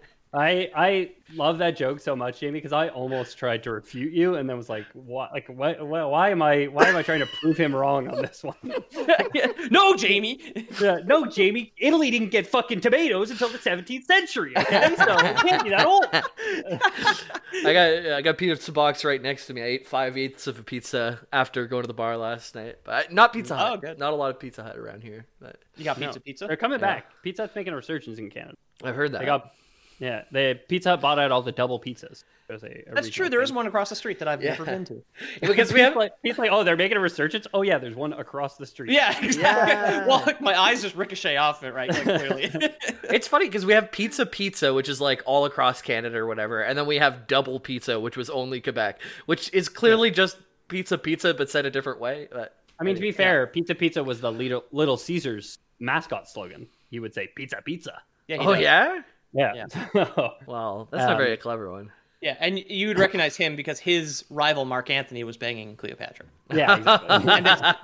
I I love that joke so much, Jamie, because I almost tried to refute you, and then was like, "What? Like, why, why? Why am I? Why am I trying to prove him wrong on this one?" no, Jamie. Yeah, no, Jamie, Italy didn't get fucking tomatoes until the seventeenth century. Okay, so it can't be that old. I got I got pizza box right next to me. I ate five eighths of a pizza after going to the bar last night, but not Pizza Hut. Oh, good. Not a lot of Pizza Hut around here, but You got No. pizza, pizza. They're coming back. Pizza Hut's making a resurgence in Canada. I've heard that. They got, yeah, they Pizza Hut bought out all the double pizzas. There's a, a That's regional true. There is thing. one across the street that I've Yeah. never been to. because we have He's like, he's like, oh, they're making a resurgence. Oh yeah, there's one across the street. Yeah, exactly. Yeah. Well, like, my eyes just ricochet off it, right? Like, clearly. It's funny because we have Pizza Pizza, which is like all across Canada or whatever, and then we have Double Pizza, which was only Quebec, which is clearly just Pizza Pizza but said a different way. But I mean, to be fair, Pizza Pizza was the Little, Little Caesars mascot slogan. He would say Pizza Pizza. Yeah, he oh does. yeah, Yeah. well that's not Um, very clever one. Yeah, and you'd recognize him because his rival Mark Anthony was banging Cleopatra. yeah. Exactly. And it's,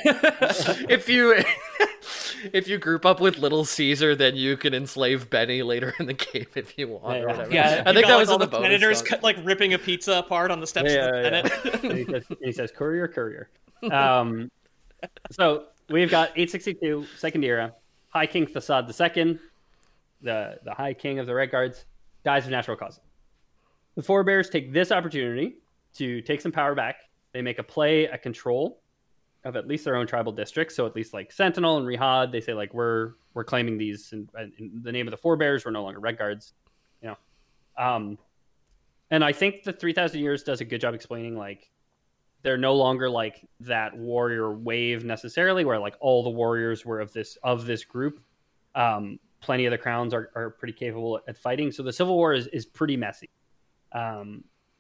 if you if you group up with Little Caesar, then you can enslave Benny later in the game if you want Yeah, or yeah. whatever. yeah, I you think got, that like, was all in the the bonus senators dog. cut, like ripping a pizza apart on the steps Yeah, of the yeah. Senate. and he says, and he says courier, courier. Um, so we've got eight sixty-two, Second Era, High King Thasad the Second, the the High King of the Red Guards, dies of natural causes. The Forebears take this opportunity to take some power back. They make a play at control of at least their own tribal districts. So at least like Sentinel and Rihad, they say like we're we're claiming these in, in the name of the Forebears. We're no longer Red Guards, you know. Um, and I think the three thousand Years does a good job explaining like they're no longer like that warrior wave necessarily, where like all the warriors were of this of this group. Um, plenty of the crowns are, are pretty capable at fighting. So the Civil War is, is pretty messy. Um,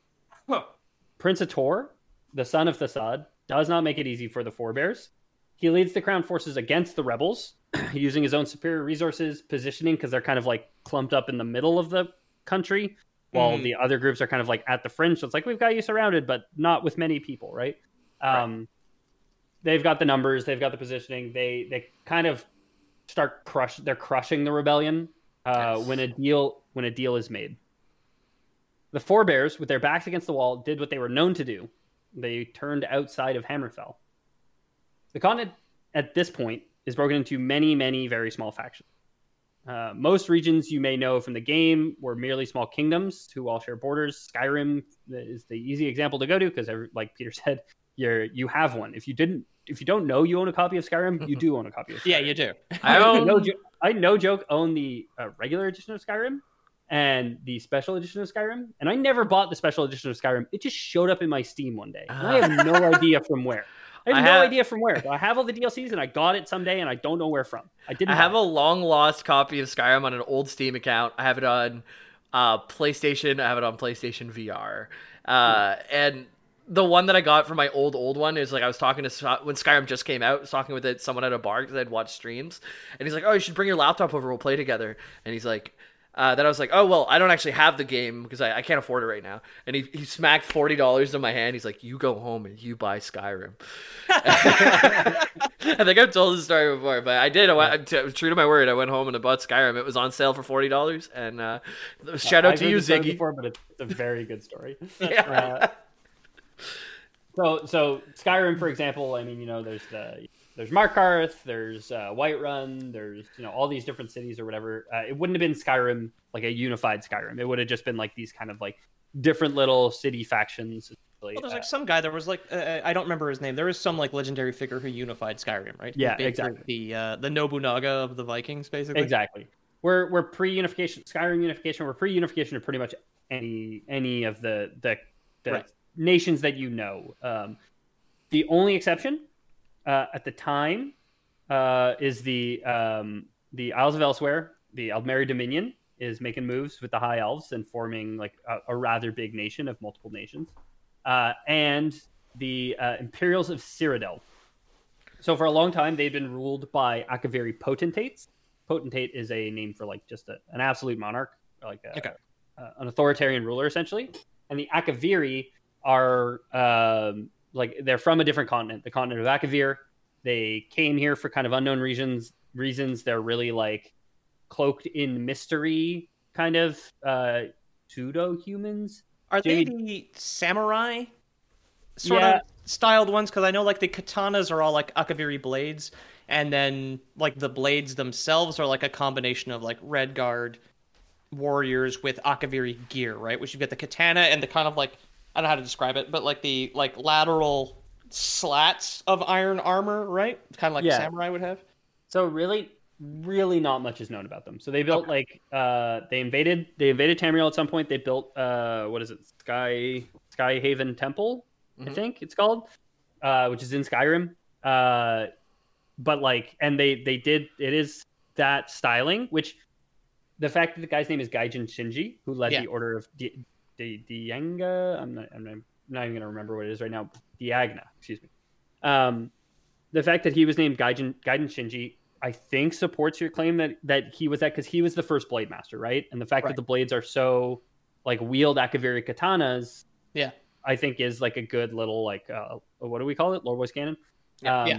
Prince Ator, the son of Thasad, does not make it easy for the Forebears. He leads the crown forces against the rebels, using his own superior resources, positioning, because they're kind of like clumped up in the middle of the country, while Mhm. the other groups are kind of like at the fringe. So it's like, we've got you surrounded, but not with many people, right? Um, they've got the numbers, they've got the positioning. They they kind of start crush. They're crushing the rebellion uh, Yes. when a deal when a deal is made. The Forebears, with their backs against the wall, did what they were known to do. They turned outside of Hammerfell. The continent at this point is broken into many, many very small factions. Uh, most regions you may know from the game were merely small kingdoms who all share borders. Skyrim is the easy example to go to because, like Peter said, you're you have one. If you didn't, if you don't know you own a copy of Skyrim, you do own a copy of Skyrim. Yeah, you do. I own, no, I no joke own the uh, regular edition of Skyrim and the special edition of Skyrim, and I never bought the special edition of Skyrim. It just showed up in my Steam one day, and I have no idea from where. I have I no have, idea from where. I have all the D L Cs, and I got it someday, and I don't know where from. I didn't. I have it. a long lost copy of Skyrim on an old Steam account. I have it on uh, PlayStation. I have it on PlayStation V R, uh, hmm. and the one that I got from my old old one is like I was talking to when Skyrim just came out. I was talking with it, someone at a bar because I'd watched streams, and he's like, "Oh, you should bring your laptop over. We'll play together." And he's like. Uh, then I was like, oh, well, I don't actually have the game because I, I can't afford it right now. And he, he smacked forty dollars in my hand. He's like, you go home and you buy Skyrim. I think I've told this story before, but I did. I, went, I was true to my word. I went home and I bought Skyrim. It was on sale for forty dollars. And uh, shout out I've to you, Ziggy. Before, but it's a very good story. yeah. Uh, so, so Skyrim, for example, I mean, you know, there's the... There's Markarth, there's uh, Whiterun, there's, you know, all these different cities or whatever. Uh, it wouldn't have been Skyrim, like a unified Skyrim. It would have just been like these kind of like different little city factions. Well, there's like some guy, there was like, uh, I don't remember his name. There was some like legendary figure who unified Skyrim, right? Yeah, exactly. The uh, the Nobunaga of the Vikings, basically. Exactly. We're we're pre-unification, Skyrim unification. We're pre-unification of pretty much any any of the the, the right. nations that you know. Um, the only exception. Uh, at the time, uh, is the um, the Isles of Elsewhere, the Aldmeri Dominion, is making moves with the High Elves and forming like a, a rather big nation of multiple nations, uh, and the uh, Imperials of Cyrodiil. So for a long time, they've been ruled by Akaviri potentates. Potentate is a name for like just a, an absolute monarch, like a, okay. uh, an authoritarian ruler essentially. And the Akaviri are. Um, Like they're from a different continent, the continent of Akavir. They came here for kind of unknown reasons. Reasons they're really like cloaked in mystery, kind of uh, pseudo humans. Are Jamie... they the samurai sort yeah. of styled ones? Because I know like the katanas are all like Akaviri blades, and then like the blades themselves are like a combination of like Redguard warriors with Akaviri gear, right? Which you've got the katana and the kind of like. I don't know how to describe it, but like the like lateral slats of iron armor, right? Kind of like yeah. a samurai would have. So really, really not much is known about them. So they built okay. like uh, they invaded they invaded Tamriel at some point. They built uh, what is it, Sky Sky Haven Temple, mm-hmm. I think it's called, uh, which is in Skyrim. Uh, but like, and they they did it is that styling, which the fact that the guy's name is Gaijin Shinji, who led yeah. the Order of. D- The Dianga, I'm not, I'm not, I'm not even gonna remember what it is right now. Diagna, excuse me. Um, the fact that he was named Gaijin, Gaiden Shinji, I think supports your claim that that he was that because he was the first blade master, right? And the fact right. that the blades are so like wield Akaviri katanas, yeah, I think is like a good little like uh, what do we call it? Lore Boys canon. Yeah. Um, yeah.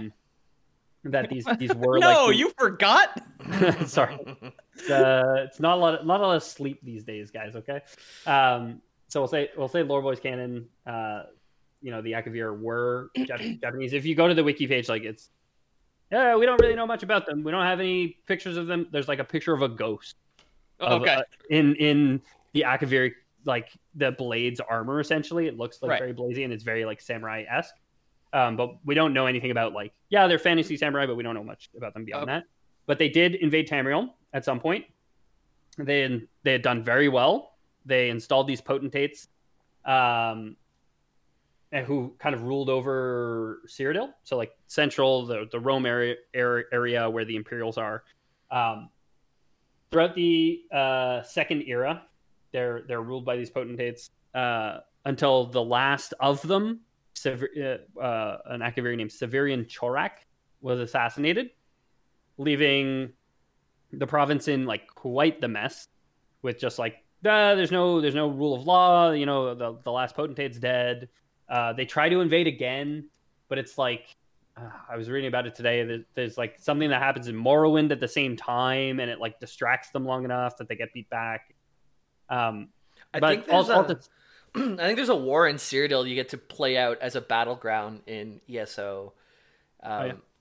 That these these were no, like you forgot. Sorry, it's, uh, it's not a lot of, not a lot of sleep these days, guys. Okay. Um, So we'll say we'll say Lore Boys canon. Uh, you know, the Akavir were Japanese. If you go to the wiki page, like it's yeah, we don't really know much about them. We don't have any pictures of them. There's like a picture of a ghost. Of, okay. Uh, in in the Akavir, like the blades armor. Essentially, it looks like right. very blazy and it's very like samurai esque. Um, but we don't know anything about like yeah, they're fantasy samurai, but we don't know much about them beyond okay. that. But they did invade Tamriel at some point. They they had done very well. They installed these potentates, um, who kind of ruled over Cyrodiil. So like central, the, the Rome area, area where the Imperials are. Um, throughout the uh, second era, they're they're ruled by these potentates uh, until the last of them, Sever- uh, an Akaviri named Severian Chorak, was assassinated, leaving the province in like quite the mess with just like. Uh, there's no there's no rule of law. You know, the the last potentate's dead. Uh, they try to invade again, but it's like uh, I was reading about it today. There's, there's like something that happens in Morrowind at the same time, and it like distracts them long enough that they get beat back. Um, I but think there's also, a, I think there's a war in Cyrodiil you get to play out as a battleground in E S O. Um, oh, yeah.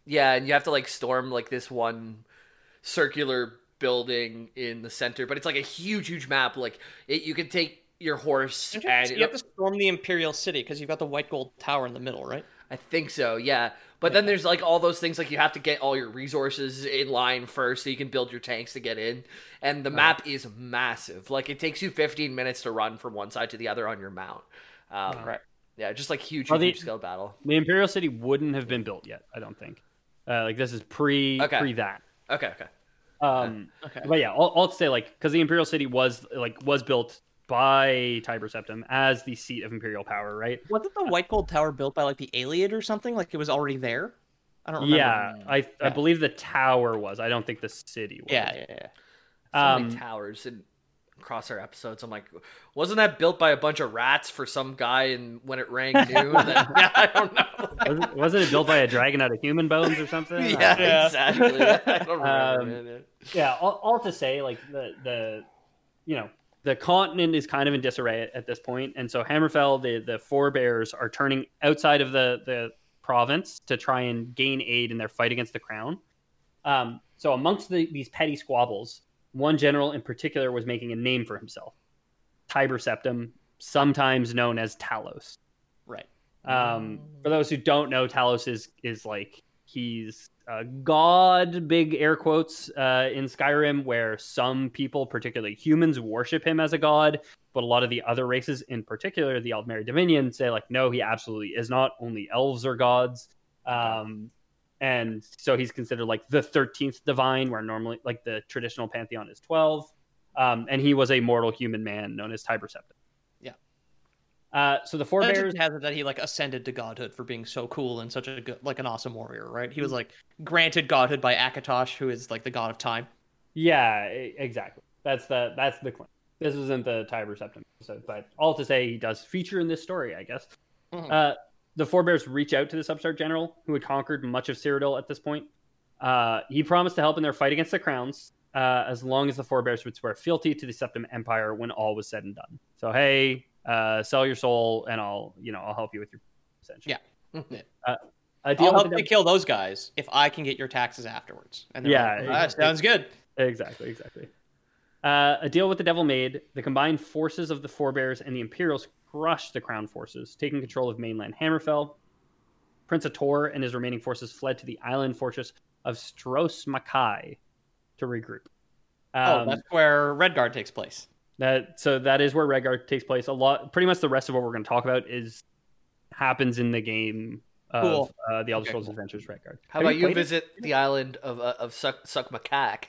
Yeah, and you have to like storm like this one circular building in the center, but it's like a huge, huge map. Like it, you can take your horse You and have to storm the Imperial City because you've got the white gold tower in the middle, right? I think so, yeah. But then there's like all those things like you have to get all your resources in line first so you can build your tanks to get in. And the map is massive. Like it takes you fifteen minutes to run from one side to the other on your mount. Um, Right. Yeah, just like huge, Well, the- huge scale battle. The Imperial City wouldn't have been built yet, I don't think. Uh, like this is pre Okay. pre that. Okay, okay. Um, Okay. But yeah, I'll, I'll say like because the Imperial City was like was built by Tiber Septim as the seat of imperial power, right? Wasn't the white gold tower built by like the Iliad or something? Like it was already there? I don't remember. Yeah, I I Yeah. believe the tower was. I don't think the city was. Yeah, yeah, yeah. So Um, many towers and across our episodes. I'm like, wasn't that built by a bunch of rats for some guy and when it rang noon? Then, yeah, I don't know. wasn't, wasn't it built by a dragon out of human bones or something? Yeah, Yeah. exactly. I don't remember. Um, man. yeah, all, all to say, like the the you know the continent is kind of in disarray at, at this point, and so Hammerfell, the the forebears are turning outside of the the province to try and gain aid in their fight against the crown. Um, so amongst the, these petty squabbles, one general in particular was making a name for himself, Tiber Septim, sometimes known as Talos. Right. Um, for those who don't know, Talos is is like he's a god, big air quotes, uh, in Skyrim, where some people, particularly humans, worship him as a god, but a lot of the other races, in particular the Aldmeri Dominion, say like, no, he absolutely is not. Only elves are gods. Um, and so he's considered like the thirteenth divine, where normally like the traditional pantheon is twelve. Um, and he was a mortal human man known as Tiber Septim. Yeah. Uh, so the forebears Legend has it that he like ascended to godhood for being so cool and such a good, like an awesome warrior, right? He was like granted godhood by Akatosh, who is like the god of time. Yeah, e- exactly. That's the that's the claim. This isn't the Tiber Septim episode, but all to say, he does feature in this story, I guess. Mhm. Uh, the forebears reach out to this upstart general, who had conquered much of Cyrodiil at this point. Uh, he promised to help in their fight against the crowns, uh, as long as the forebears would swear fealty to the Septim Empire when all was said and done. So, hey, uh, sell your soul, and I'll, you know, I'll help you with your essentially. Yeah. Uh, a deal I'll with help the you kill those guys if I can get your taxes afterwards. And they're Yeah, like, "Ah, exactly. sounds good. Exactly, exactly. Uh, a deal with the devil made. The combined forces of the forebears and the Imperials crushed the crown forces, taking control of mainland Hammerfell. Prince Ator and his remaining forces fled to the island fortress of Stros Makai to regroup. Oh, Um, that's where Redguard takes place. that so that is where Redguard takes place. A lot, pretty much the rest of what we're going to talk about is happens in the game of Cool. uh, the Elder Okay, Scrolls cool. Adventures Redguard. How Have about you played it? visit the island of uh, of Suck Suck Macaque?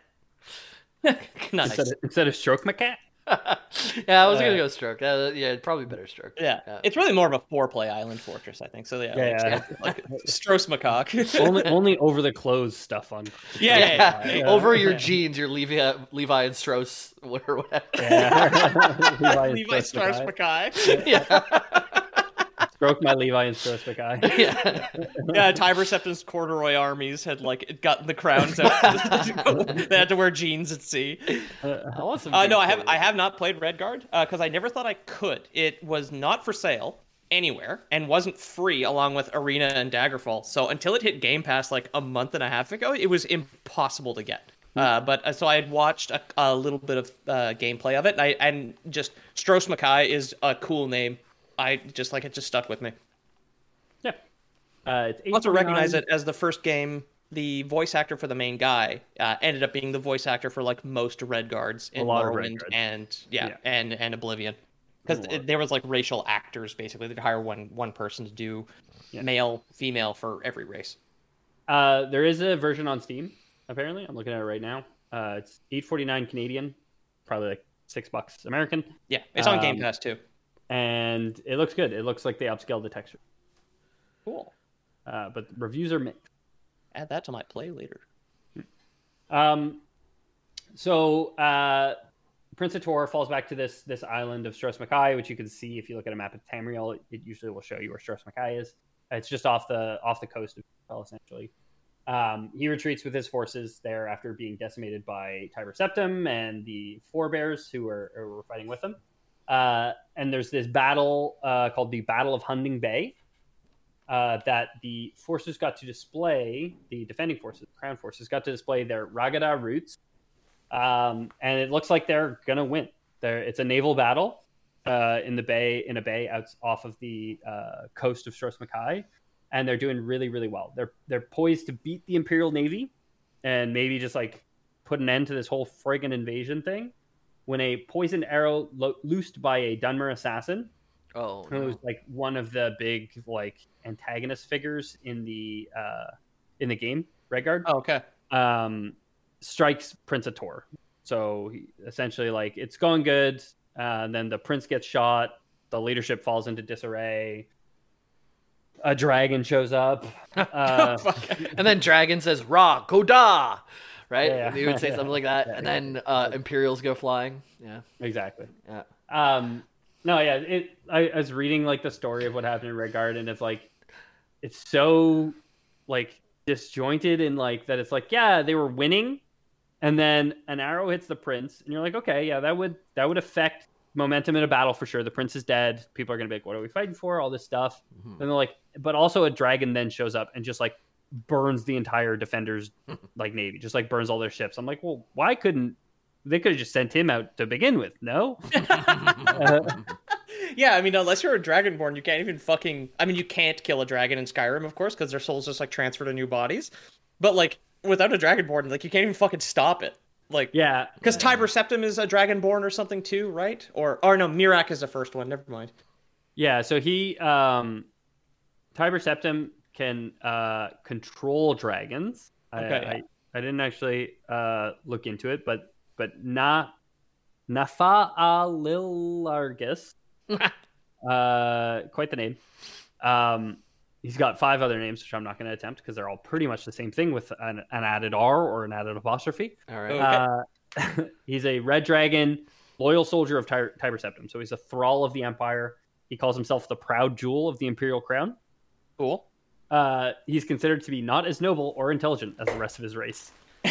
Nice. instead of, instead of Stroke Macat? Yeah, I was gonna Uh, go stroke. Uh, yeah, probably better stroke. Yeah. Yeah. It's really more of a four-play island fortress, I think. So yeah, Yeah, like, yeah. like Stros Macaque. only only over the clothes stuff on. Yeah, yeah, yeah. Yeah, over your jeans, your Levi, Levi and Strauss or whatever. Yeah. Levi and Levi Strauss Stros Mackay. Macaque. Yeah, Stroke my Levi and Strauss Mackay. yeah. Yeah, Tiber Septim's corduroy armies had like gotten the crowns out. They had to wear jeans at sea. I want some Uh, no, I jeans have for I you. have not played Redguard because I never thought I could. It was not for sale anywhere and wasn't free along with Arena and Daggerfall. So until it hit Game Pass like a month and a half ago, it was impossible to get. Uh, but uh, so I had watched a, a little bit of uh, gameplay of it, and, I, and just Stros Mackay is a cool name. I just like it, just stuck with me. Yeah. Uh, it's I also eight forty-nine. recognize it as the first game. The voice actor for the main guy uh, ended up being the voice actor for like most Redguards in A lot of Morrowind Redguards. and yeah, Yeah. and and Oblivion, because there was like racial actors basically. They'd hire one one person to do Yeah. male, female for every race. Uh, there is a version on Steam. Apparently, I'm looking at it right now. Uh, it's eight forty-nine Canadian, probably like six bucks American, Yeah, it's on Game Um, Pass too. and it looks good. It looks like they upscaled the texture, Cool. uh, but the reviews are mixed. Add that to my play later. Um, so uh, Prince Ator falls back to this this island of Stros Mackay, which you can see if you look at a map of Tamriel. It, it usually will show you where Stros Mackay is. It's just off the off the coast of Tamriel, essentially. Um, he retreats with his forces there after being decimated by Tiber Septim and the forebears who were, who were fighting with him. Uh, and there's this battle uh, called the Battle of Hunding Bay. uh, that the forces got to display, the defending forces, crown forces, got to display their Ragada roots. Um, and it looks like they're going to win. They're, it's a naval battle uh, in the bay, in a bay out off of the uh, coast of Stros M'Kai. And they're doing really, really well. They're they're poised to beat the Imperial Navy and maybe just like put an end to this whole friggin' invasion thing. When a poisoned arrow lo- loosed by a Dunmer assassin, Oh, who no. was like one of the big like antagonist figures in the uh, in the game, Redguard, Oh, okay. um, strikes Prince of Tor. So he, essentially, like it's going good, uh, and then the prince gets shot. The leadership falls into disarray. A dragon shows up. Uh, And then Dragon says, Ra, Goda! Right? Yeah, yeah. He would say something like that. Yeah, and yeah. then uh, Imperials go flying. Yeah. exactly. Yeah. Um, no, yeah. It. I, I was reading like the story of what happened in Redguard, and it's like, it's so like disjointed and like that. It's like, yeah, they were winning, and then an arrow hits the prince, and you're like, okay, yeah, that would that would affect momentum in a battle for sure. The prince is dead. People are gonna be like, what are we fighting for? All this stuff. Mm-hmm. And they're like, but also a dragon then shows up and just like burns the entire defenders like navy, just like burns all their ships. I'm like, well, why couldn't they could have just sent him out to begin with? No. uh, Yeah, I mean, unless you're a Dragonborn, you can't even fucking... I mean, you can't kill a dragon in Skyrim, of course, because their souls just, like, transfer to new bodies. But, like, without a Dragonborn, like, you can't even fucking stop it. Like, yeah. because Tiber Septim is a Dragonborn or something, too, right? Or, or no, Mirak is the first one. Never mind. Yeah, so he... Um, Tiber Septim can uh, control dragons. I, Okay. I, I didn't actually uh, look into it, but but Na Nafa-a-Lil-Largus, uh, quite the name. Um, he's got five other names, which I'm not going to attempt because they're all pretty much the same thing with an, an added R or an added apostrophe. All right. Okay. Uh, he's a red dragon, loyal soldier of Tiber, Tiber Septim. So he's a thrall of the Empire. He calls himself the proud jewel of the Imperial crown. Cool. Uh, he's considered to be not as noble or intelligent as the rest of his race.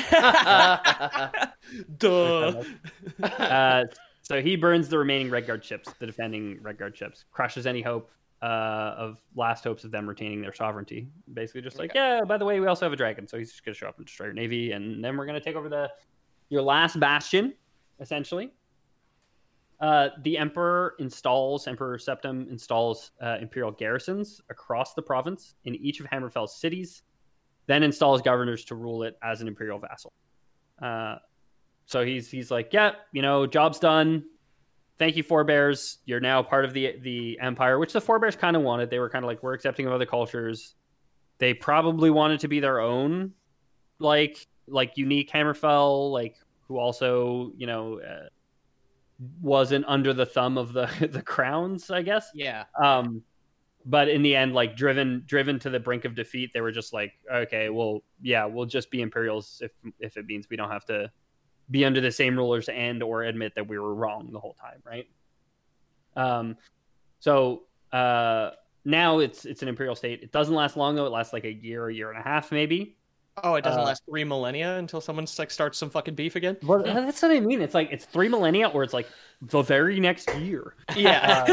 Duh. Uh, so he burns the remaining Redguard ships, the defending Redguard ships, crushes any hope uh, of last hopes of them retaining their sovereignty. Basically, just like, Okay. yeah, by the way, we also have a dragon, so he's just gonna show up and destroy your navy, and then we're gonna take over the your last bastion, essentially. Uh, the Emperor installs, Emperor Septim installs uh, imperial garrisons across the province in each of Hammerfell's cities, then installs governors to rule it as an imperial vassal. Uh, so he's he's like, yeah, you know, job's done. Thank you, forebears. You're now part of the the empire, which the forebears kind of wanted. They were kind of like, we're accepting of other cultures. They probably wanted to be their own, like like unique Hammerfell, like who also, you know, uh, wasn't under the thumb of the the crowns, I guess. Yeah. Um, but in the end, like driven driven to the brink of defeat, they were just like, okay, well, yeah, we'll just be Imperials if if it means we don't have to be under the same rulers and or admit that we were wrong the whole time, right? Um, so uh, now it's it's an Imperial state. It doesn't last long though. It lasts like a year, a year and a half, maybe. Oh, it doesn't Uh, last three millennia until someone like starts some fucking beef again. Well, that's what I mean. It's like it's three millennia, or it's like the very next year. Yeah.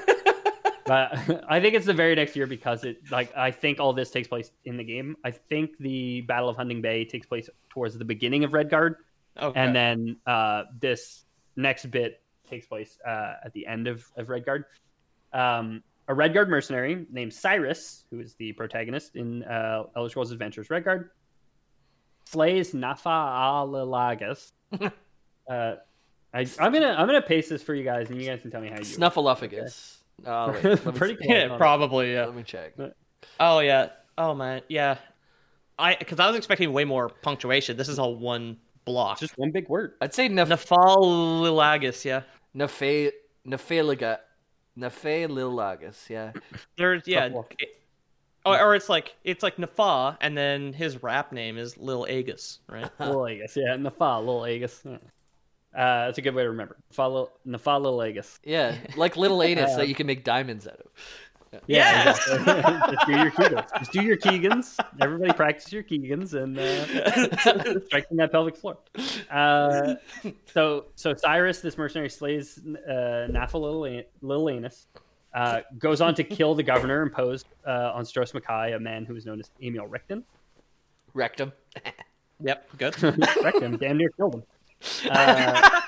But I think it's the very next year because it like I think all this takes place in the game. I think the Battle of Hunting Bay takes place towards the beginning of Redguard, Okay. and then uh, this next bit takes place uh, at the end of, of Redguard. Um, a Redguard mercenary named Cyrus, who is the protagonist in uh, Elder Scrolls Adventures Redguard, slays Nafa-a-Lil-Largus. uh, I, I'm gonna I'm gonna paste this for you guys, and you guys can tell me how you. Snuffleupagus. Oh, wait, let me, Pretty close. Yeah, probably. Yeah. let me check. Oh yeah. Oh man. Yeah. I because I was expecting way more punctuation. This is all one block. Just one big word. I'd say Nef- Naphalilagus. Yeah. Nephe- Nephaliga. Nephalilagus, yeah. There's yeah. block. It- or, or it's like it's like Nafa, and then his rap name is Lil Agus, right? Lil Agus, yeah, Nafa, Lil Agus. Yeah. Uh, that's a good way to remember. Nafa, Nafa, Lil Agus. Yeah, like little anus that you can make diamonds out of. Yeah. exactly. Just do your Keegans. Just do your Keegans. Everybody practice your Keegans and uh, striking that pelvic floor. Uh, so, so Cyrus, this mercenary, slays uh, Nafa, Lil, Lil Anus. Uh, goes on to kill the governor imposed uh, on Stros Mackay, a man who was known as Emil Richten. Rectum. Yep, good. Richten damn near killed him. Uh,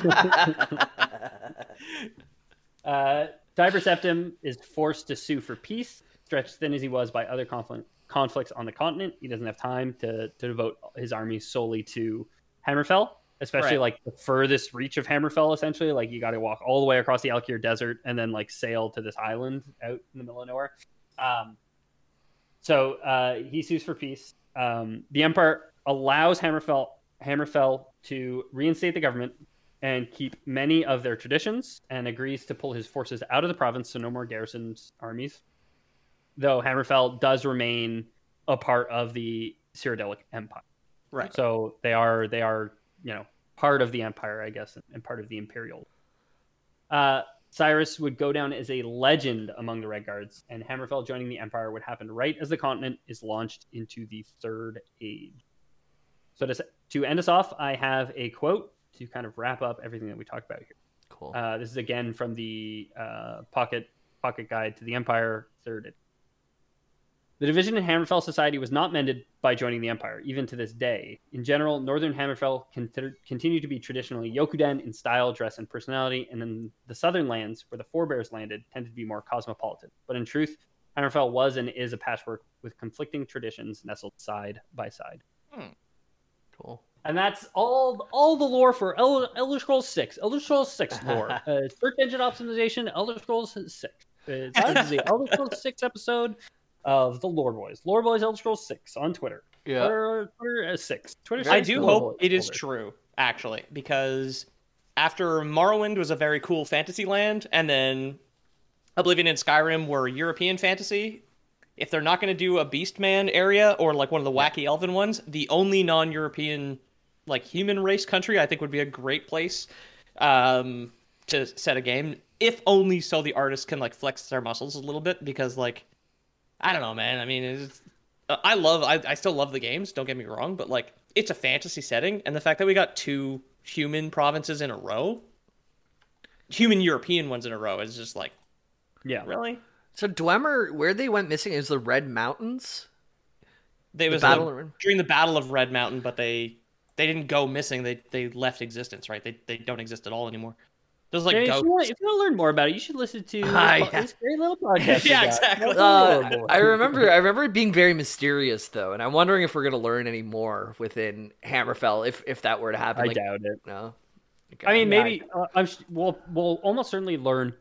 uh, Tiber Septim is forced to sue for peace. Stretched thin as he was by other conflict, conflicts on the continent, he doesn't have time to, to devote his army solely to Hammerfell, especially Right. like the furthest reach of Hammerfell, essentially. Like you got to walk all the way across the Alkir Desert and then like sail to this island out in the middle of nowhere. Um, so uh, he sues for peace. Um, the Empire allows Hammerfell, Hammerfell to reinstate the government and keep many of their traditions, and agrees to pull his forces out of the province, so no more garrisons armies. Though Hammerfell does remain a part of the Cyrodiilic Empire. Right. So they are they are, you know, part of the Empire, I guess, and part of the Imperial. Uh, Cyrus would go down as a legend among the Red Guards, and Hammerfell joining the Empire would happen right as the continent is launched into the Third Age. So to, to end us off, I have a quote to kind of wrap up everything that we talked about here. Cool. Uh, this is again from the uh, Pocket Pocket Guide to the Empire, Third Edition. The division in Hammerfell society was not mended by joining the Empire, even to this day. In general, Northern Hammerfell consider- continued to be traditionally Yokuden in style, dress, and personality, and then the southern lands, where the forebears landed, tended to be more cosmopolitan. But in truth, Hammerfell was and is a patchwork with conflicting traditions nestled side by side. Cool. And that's all all the lore for El- Elder Scrolls six. Elder Scrolls six lore. uh, search engine optimization, Elder Scrolls six. Uh, this is the Elder Scrolls six episode of the Lore Boys. Lore Boys Elder Scrolls six on Twitter. Yeah. Twitter, Twitter uh, six. Twitter I six, do Lore hope Boys it is folder. true, actually, because after Morrowind was a very cool fantasy land, and then Oblivion and Skyrim were European fantasy, if they're not going to do a Beastman area or like one of the wacky elven ones, the only non-European like human race country I think would be a great place um, to set a game, if only so the artists can like flex their muscles a little bit, because like I don't know, man. I mean, it's, I love, I, I still love the games. Don't get me wrong, but like, it's a fantasy setting, and the fact that we got two human provinces in a row, human European ones in a row, is just like, Yeah. really? So Dwemer, where they went missing is the Red Mountains. They The was Battle the- of Red- during the Battle of Red Mountain, but they they didn't go missing. They they left existence, right? They they don't exist at all anymore. There's like Jay, if, ghosts. you want, if you want to learn more about it, you should listen to Ah, this, yeah. this great little podcast. we Yeah, got. exactly. That's Uh, horrible. I remember, I remember it being very mysterious though, and I'm wondering if we're gonna learn any more within Hammerfell if if that were to happen. I like, doubt it. No. Okay. I mean, Yeah, maybe uh, I'm. sh- We'll we'll almost certainly learn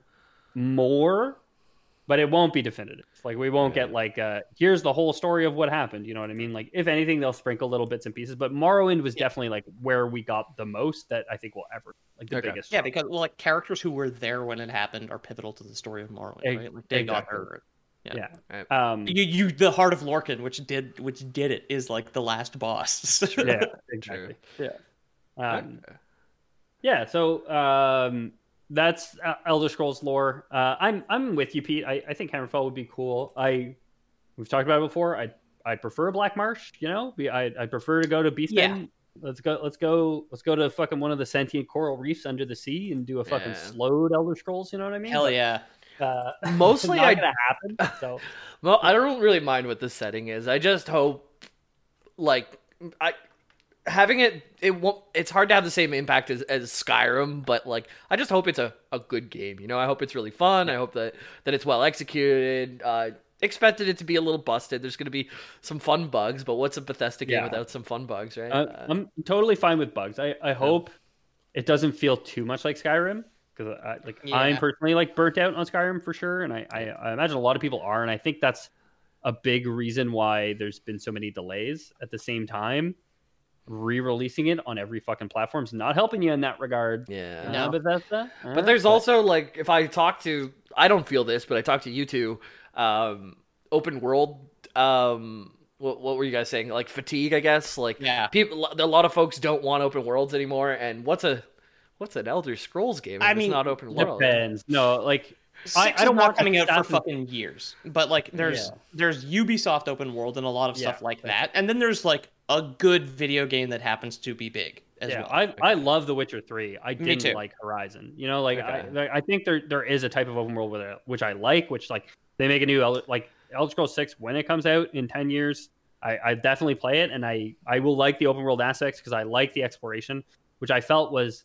more, but it won't be definitive. Like we won't get like, uh, here's the whole story of what happened. You know what I mean? Like if anything, they'll sprinkle little bits and pieces. But Morrowind was definitely like where we got the most that I think we'll ever like the Okay. biggest. Yeah, chunk. because well, like characters who were there when it happened are pivotal to the story of Morrowind, Ex- right? Like Dagon'ur. exactly. Yeah. yeah. Right. Um, You, you, the Heart of Lorkhan, which did, which did it, is like the last boss. yeah, exactly. Yeah. Um, yeah. So um, that's uh, Elder Scrolls lore. Uh, I'm I'm with you, Pete. I, I think Hammerfell would be cool. I we've talked about it before. I I prefer Black Marsh. You know, I I prefer to go to Beastmen. Yeah. Let's go. Let's go. Let's go to fucking one of the sentient coral reefs under the sea and do a fucking Yeah. slowed Elder Scrolls. You know what I mean? Hell But, yeah. Uh, Mostly it's not I- gonna happen. So Well, I don't really mind what the setting is. I just hope, like, I having it. It won't. It's hard to have the same impact as, as Skyrim, but like, I just hope it's a, a good game. You know, I hope it's really fun. I hope that that it's well executed. Uh, expected it to be a little busted. There's going to be some fun bugs, but what's a Bethesda game Yeah. without some fun bugs, right? Uh, Uh, I'm totally fine with bugs. I, I hope it doesn't feel too much like Skyrim because I, like Yeah. I'm personally like burnt out on Skyrim for sure, and I, I I imagine a lot of people are, and I think that's a big reason why there's been so many delays. At the same time, re-releasing it on every fucking platform is not helping you in that regard. yeah. Uh, Bethesda. Uh, But there's also like if I talk to I don't feel this, but I talk to you two, um, open world. Um, what, what were you guys saying? Like fatigue, I guess. Like Yeah. people, a lot of folks don't want open worlds anymore. And what's a what's an Elder Scrolls game? If I it's mean, not open world. depends. No, like Six I, I is don't not want coming out for Assassin's- fucking years, but like there's Yeah. there's Ubisoft open world and a lot of stuff Yeah, like that's that, and then there's like a good video game that happens to be big, as yeah, well. I I love The Witcher three. I Me didn't too. like Horizon. You know, like Okay. I like, I think there there is a type of open world with it, which I like, which like they make a new Elder, like Elder Scrolls six when it comes out in ten years. I, I definitely play it, and I I will like the open world aspects because I like the exploration, which I felt was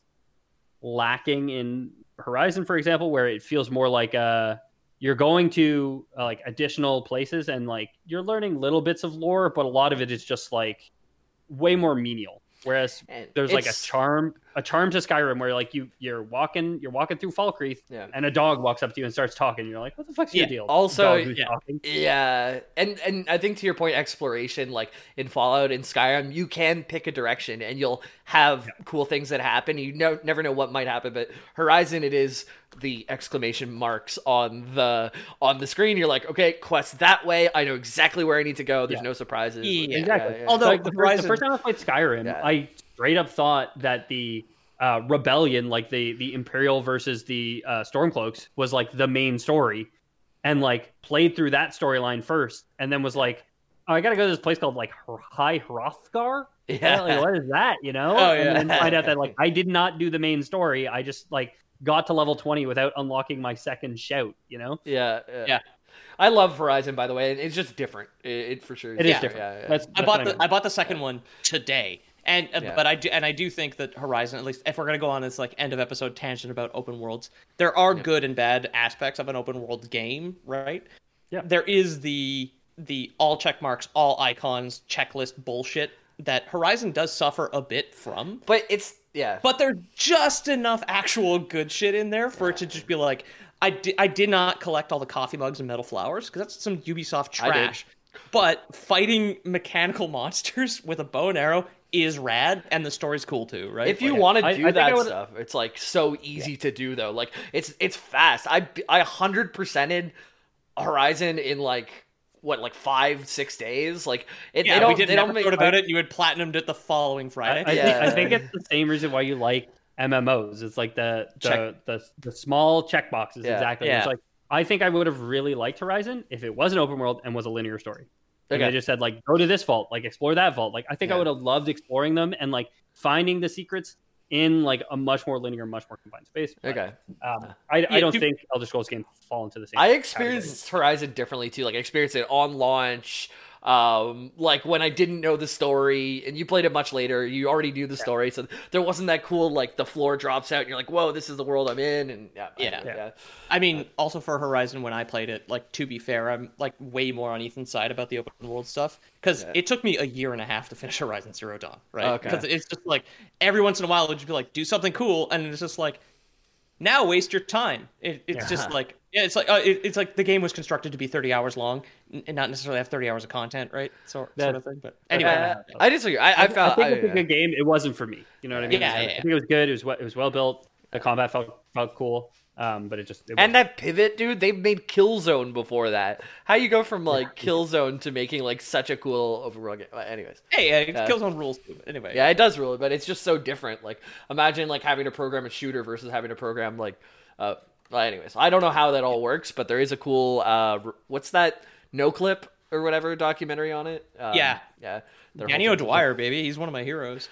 lacking in Horizon, for example, where it feels more like uh you're going to uh, like additional places and like you're learning little bits of lore, but a lot of it is just like way more menial. Whereas And there's like a it's- charm, a charm to Skyrim where like you you're walking, you're walking through Falkreath, Yeah. and a dog walks up to you and starts talking. You're like, what the fuck's Yeah. your deal? Also, Dog who's yeah. talking. Yeah, and and I think to your point, exploration, like in Fallout and Skyrim, you can pick a direction and you'll have cool things that happen. You know, never know what might happen. But Horizon, it is the exclamation marks on the on the screen. You're like, okay, quest that way. I know exactly where I need to go. There's Yeah. no surprises. Yeah. Exactly. Yeah, yeah. Although Like the, first, Horizon- the first time I played Skyrim, Yeah. I straight up thought that the uh, rebellion, like the the Imperial versus the uh, Stormcloaks, was like the main story, and like played through that storyline first, and then was like, oh, I gotta go to this place called like High Hrothgar. Yeah. Like, what is that? You know? Oh, And then yeah. find out that like I did not do the main story. I just like got to level twenty without unlocking my second shout. You know? Yeah, yeah. Yeah. I love Horizon, by the way. It's just different. It, it for sure. It is Yeah. different. Yeah, yeah. That's, I that's bought what the mean. I bought the second one today, and uh, Yeah. but I do and I do think that Horizon, at least if we're gonna go on this like end of episode tangent about open worlds, there are good and bad aspects of an open world game, right? Yeah. There is the the all check marks, all icons, checklist bullshit that Horizon does suffer a bit from. But it's yeah. But there's just enough actual good shit in there for it to just be like, I, di- I did not collect all the coffee mugs and metal flowers because that's some Ubisoft I did. trash. But fighting mechanical monsters with a bow and arrow is rad, and the story's cool too, right? If you Like, want to I- do I think I that would- stuff, it's like so easy to do though. Like it's it's fast. I I hundred percented Horizon in like what like five six days. Like it, yeah, they don't we did they an don't episode make about it. You had platinumed it the following I, Friday. I, Yeah. think, I think it's the same reason why you like M M Os. It's like the the Check. the, the small check boxes. Yeah. Exactly. Yeah. It's like I think I would have really liked Horizon if it was an open world and was a linear story. And Okay. they just said like go to this vault, like explore that vault. Like I think I Yeah. would have loved exploring them and like finding the secrets in like a much more linear, much more confined space. But, Okay. Um, I, Yeah, I don't do- think Elder Scrolls games fall into the same. I category. experienced Horizon differently too. Like I experienced it on launch. Um, like when I didn't know the story, and you played it much later. You already knew the story, so there wasn't that cool like the floor drops out, and you're like, "Whoa, this is the world I'm in." And yeah, I- Yeah. yeah. I mean, also for Horizon, when I played it, like to be fair, I'm like way more on Ethan's side about the open world stuff because Yeah. it took me a year and a half to finish Horizon Zero Dawn, right? Okay. Because it's just like every once in a while it would just be like do something cool, and it's just like now waste your time. It, it's Yeah. just like yeah, it's like uh, it, it's like the game was constructed to be thirty hours long n- and not necessarily have thirty hours of content, right? So, That- sort of thing. But anyway, Uh, I disagree. I, I I, found think I, it's a good game. It wasn't for me. You know what I mean? Yeah, I yeah, think yeah. it was good. It was we- it was well built. The combat felt felt cool. Um, but it just it and wasn't. that pivot, dude. They made Killzone before that. How you go from like Killzone to making like such a cool overworld game? Well, anyways. hey, uh, it Yeah. kills on rules too. Anyway, Yeah, it does really, but it's just so different. Like, imagine like having to program a shooter versus having to program like, uh, well, anyways, I don't know how that all works, but there is a cool, uh, r- what's that, No Clip or whatever documentary on it? Um, Yeah. yeah. their Danny whole thing. O'Dwyer, baby, he's one of my heroes.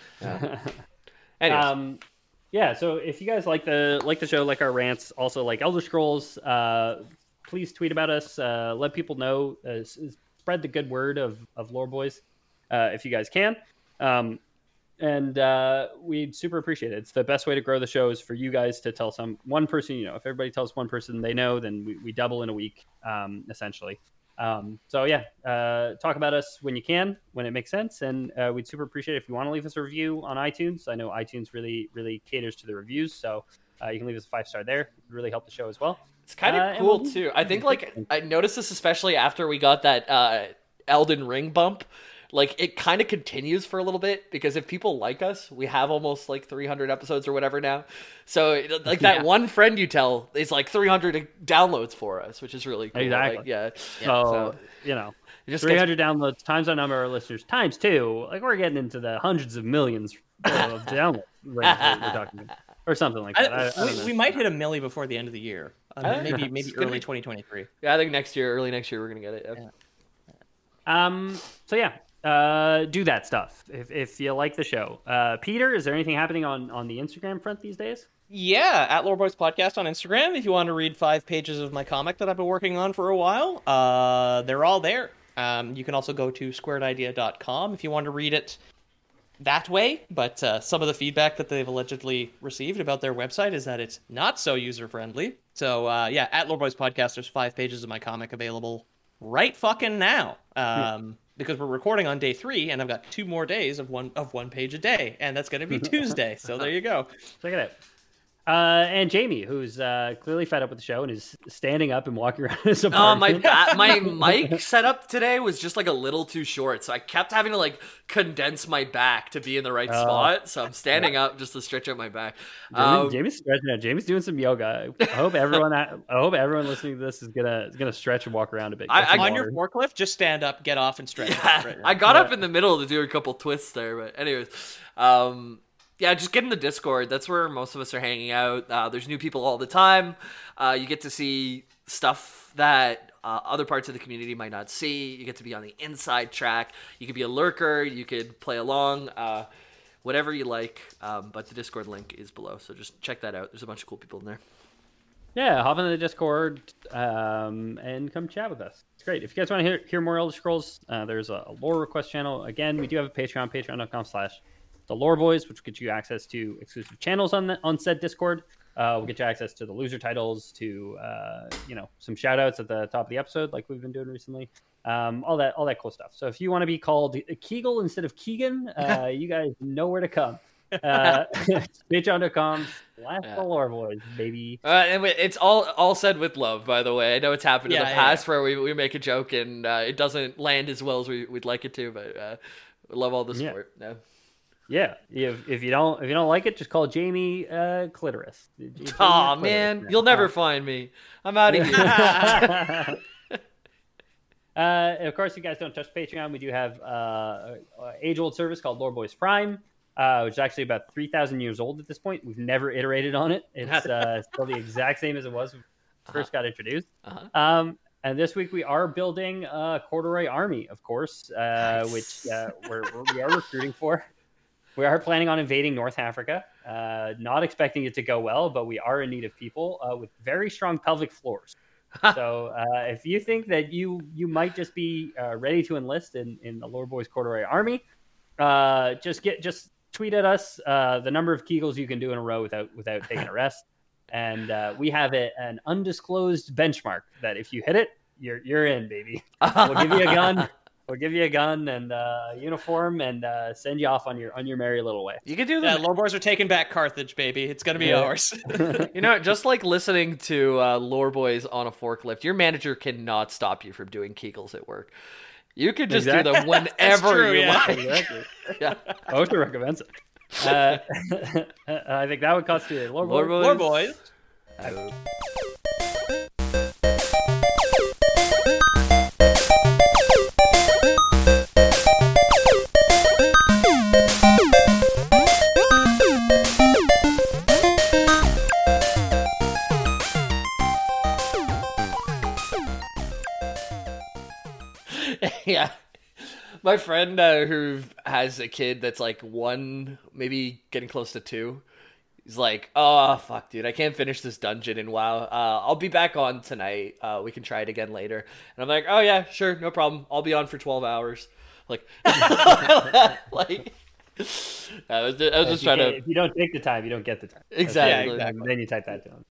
Anyways, Um, yeah. So if you guys like the like the show, like our rants, also like Elder Scrolls, uh, please tweet about us. Uh, let people know. Uh, s- spread the good word of of Lore Boys, uh, if you guys can. Um, and uh, we'd super appreciate it. It's the best way to grow the show is for you guys to tell some one person. You know, if everybody tells one person they know, then we, we double in a week, um, essentially. Um, so yeah, uh, talk about us when you can, when it makes sense, and uh, we'd super appreciate it if you want to leave us a review on iTunes. I know iTunes really, really caters to the reviews, so uh, you can leave us a five star there. It would really help the show as well. it's kind of uh, and cool we'll- too. I think like I noticed this especially after we got that uh, Elden Ring bump. Like it kind of continues for a little bit because if people like us, we have almost like three hundred episodes or whatever now. So it- like that Yeah. one friend you tell is like three hundred downloads for us, which is really cool. Exactly. Like, yeah. So, so you know, it just three gets- hundred downloads times our number of listeners times two. Like we're getting into the hundreds of millions of downloads range that we're talking about, or something like that. I, I I, don't we, know. we might hit a milli before the end of the year. Uh, I don't know. maybe maybe It's gonna early be- twenty twenty-three. Yeah, I think next year, early next year, we're gonna get it. Yeah. Um. So yeah, uh, do that stuff if, if you like the show. Uh, Peter, is there anything happening on, on the Instagram front these days? Yeah, at Lore Boys Podcast on Instagram. If you want to read five pages of my comic that I've been working on for a while, uh, they're all there. Um, you can also go to squared idea dot com if you want to read it that way. But uh, some of the feedback that they've allegedly received about their website is that it's not so user-friendly. So, uh, yeah, at Lore Boys Podcast, there's five pages of my comic available right fucking now. Um, yeah. Because we're recording on day three, and I've got two more days of one of one page a day, and that's going to be Tuesday. So there you go. Check it out. Uh, and Jamie, who's uh, clearly fed up with the show and is standing up and walking around his apartment. Oh, my my mic setup today was just like a little too short, so I kept having to like condense my back to be in the right uh, spot. So I'm standing up just to stretch out my back. Jamie, Um, Jamie's stretching out. Jamie's doing some yoga. I hope everyone. I hope everyone listening to this is gonna is gonna stretch and walk around a bit. I, on your forklift, just stand up, get off, and stretch. Yeah, right I got yeah. up in the middle to do a couple twists there, but anyways. Um, Yeah, just get in the Discord. That's where most of us are hanging out. Uh, there's new people all the time. Uh, you get to see stuff that uh, other parts of the community might not see. You get to be on the inside track. You could be a lurker. You could play along. Uh, whatever you like. Um, but the Discord link is below, so just check that out. There's a bunch of cool people in there. Yeah, hop in the Discord um, and come chat with us. It's great. If you guys want to hear, hear more Elder Scrolls, uh, there's a, a lore request channel. Again, we do have a Patreon, patreon.com slash The Lore Boys, which gets you access to exclusive channels on the, on said Discord. Uh, we'll get you access to the loser titles, to uh, you know, some shout outs at the top of the episode, like we've been doing recently. Um, all that, all that cool stuff. So if you want to be called Kegel instead of Keegan, uh, you guys know where to come. Uh, Patreon dot com slash Yeah. The Lore Boys, baby. Uh, and it's all all said with love, by the way. I know it's happened Yeah, in the yeah, past yeah. where we, we make a joke and uh, it doesn't land as well as we, we'd like it to, but uh, we love all the Yeah. support. Yeah. Yeah, if if you don't if you don't like it, just call Jamie uh, Clitoris. Jamie Aw, Clitoris. man, you'll never Uh, find me. I'm out of here. uh, and of course, if you guys don't touch Patreon, we do have uh, an age-old service called Lore Boys Prime, uh, which is actually about three thousand years old at this point. We've never iterated on it. It's uh, still the exact same as it was when it first got introduced. Uh-huh. Um, and this week we are building a corduroy army, of course, uh, Nice. which uh, we're, we're, we are recruiting for. We are planning on invading North Africa. Uh, not expecting it to go well, but we are in need of people uh, with very strong pelvic floors. So uh, if you think that you you might just be uh, ready to enlist in, in the Lore Boys Corduroy Army, uh, just get just tweet at us uh, the number of Kegels you can do in a row without without taking a rest, and uh, we have a, an undisclosed benchmark that if you hit it, you're you're in, baby. We'll give you a gun. We'll give you a gun and uh, uniform and uh, send you off on your on your merry little way. You can do Yeah, the Lore Boys are taking back Carthage, baby. It's gonna be Yeah. ours. You know, just like listening to uh, Lore Boys on a forklift, your manager cannot stop you from doing Kegels at work. You could just Exactly. do them whenever true, you yeah. like. Exactly. Yeah. OSHA recommends it. Uh, I think that would cost you. Lore Lore Boys. Lore Boys. Yeah. My friend uh, who has a kid that's like one, maybe getting close to two, he's like, oh, fuck, dude, I can't finish this dungeon in WoW. Uh, I'll be back on tonight. Uh, we can try it again later. And I'm like, oh, yeah, sure, no problem. I'll be on for twelve hours. Like, like I was just, I was If just you trying can't- to... If you don't take the time, you don't get the time. Exactly. Yeah, exactly. Then you type that down.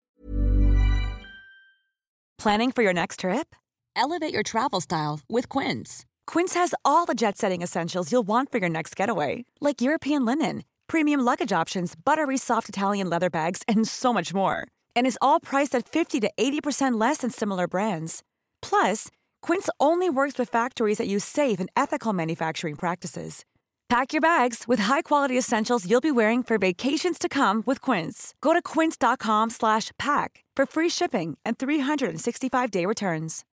Planning for your next trip? Elevate your travel style with Quince. Quince has all the jet-setting essentials you'll want for your next getaway, like European linen, premium luggage options, buttery soft Italian leather bags, and so much more. And is all priced at fifty to eighty percent less than similar brands. Plus, Quince only works with factories that use safe and ethical manufacturing practices. Pack your bags with high-quality essentials you'll be wearing for vacations to come with Quince. Go to quince dot com slash pack for free shipping and three sixty-five day returns.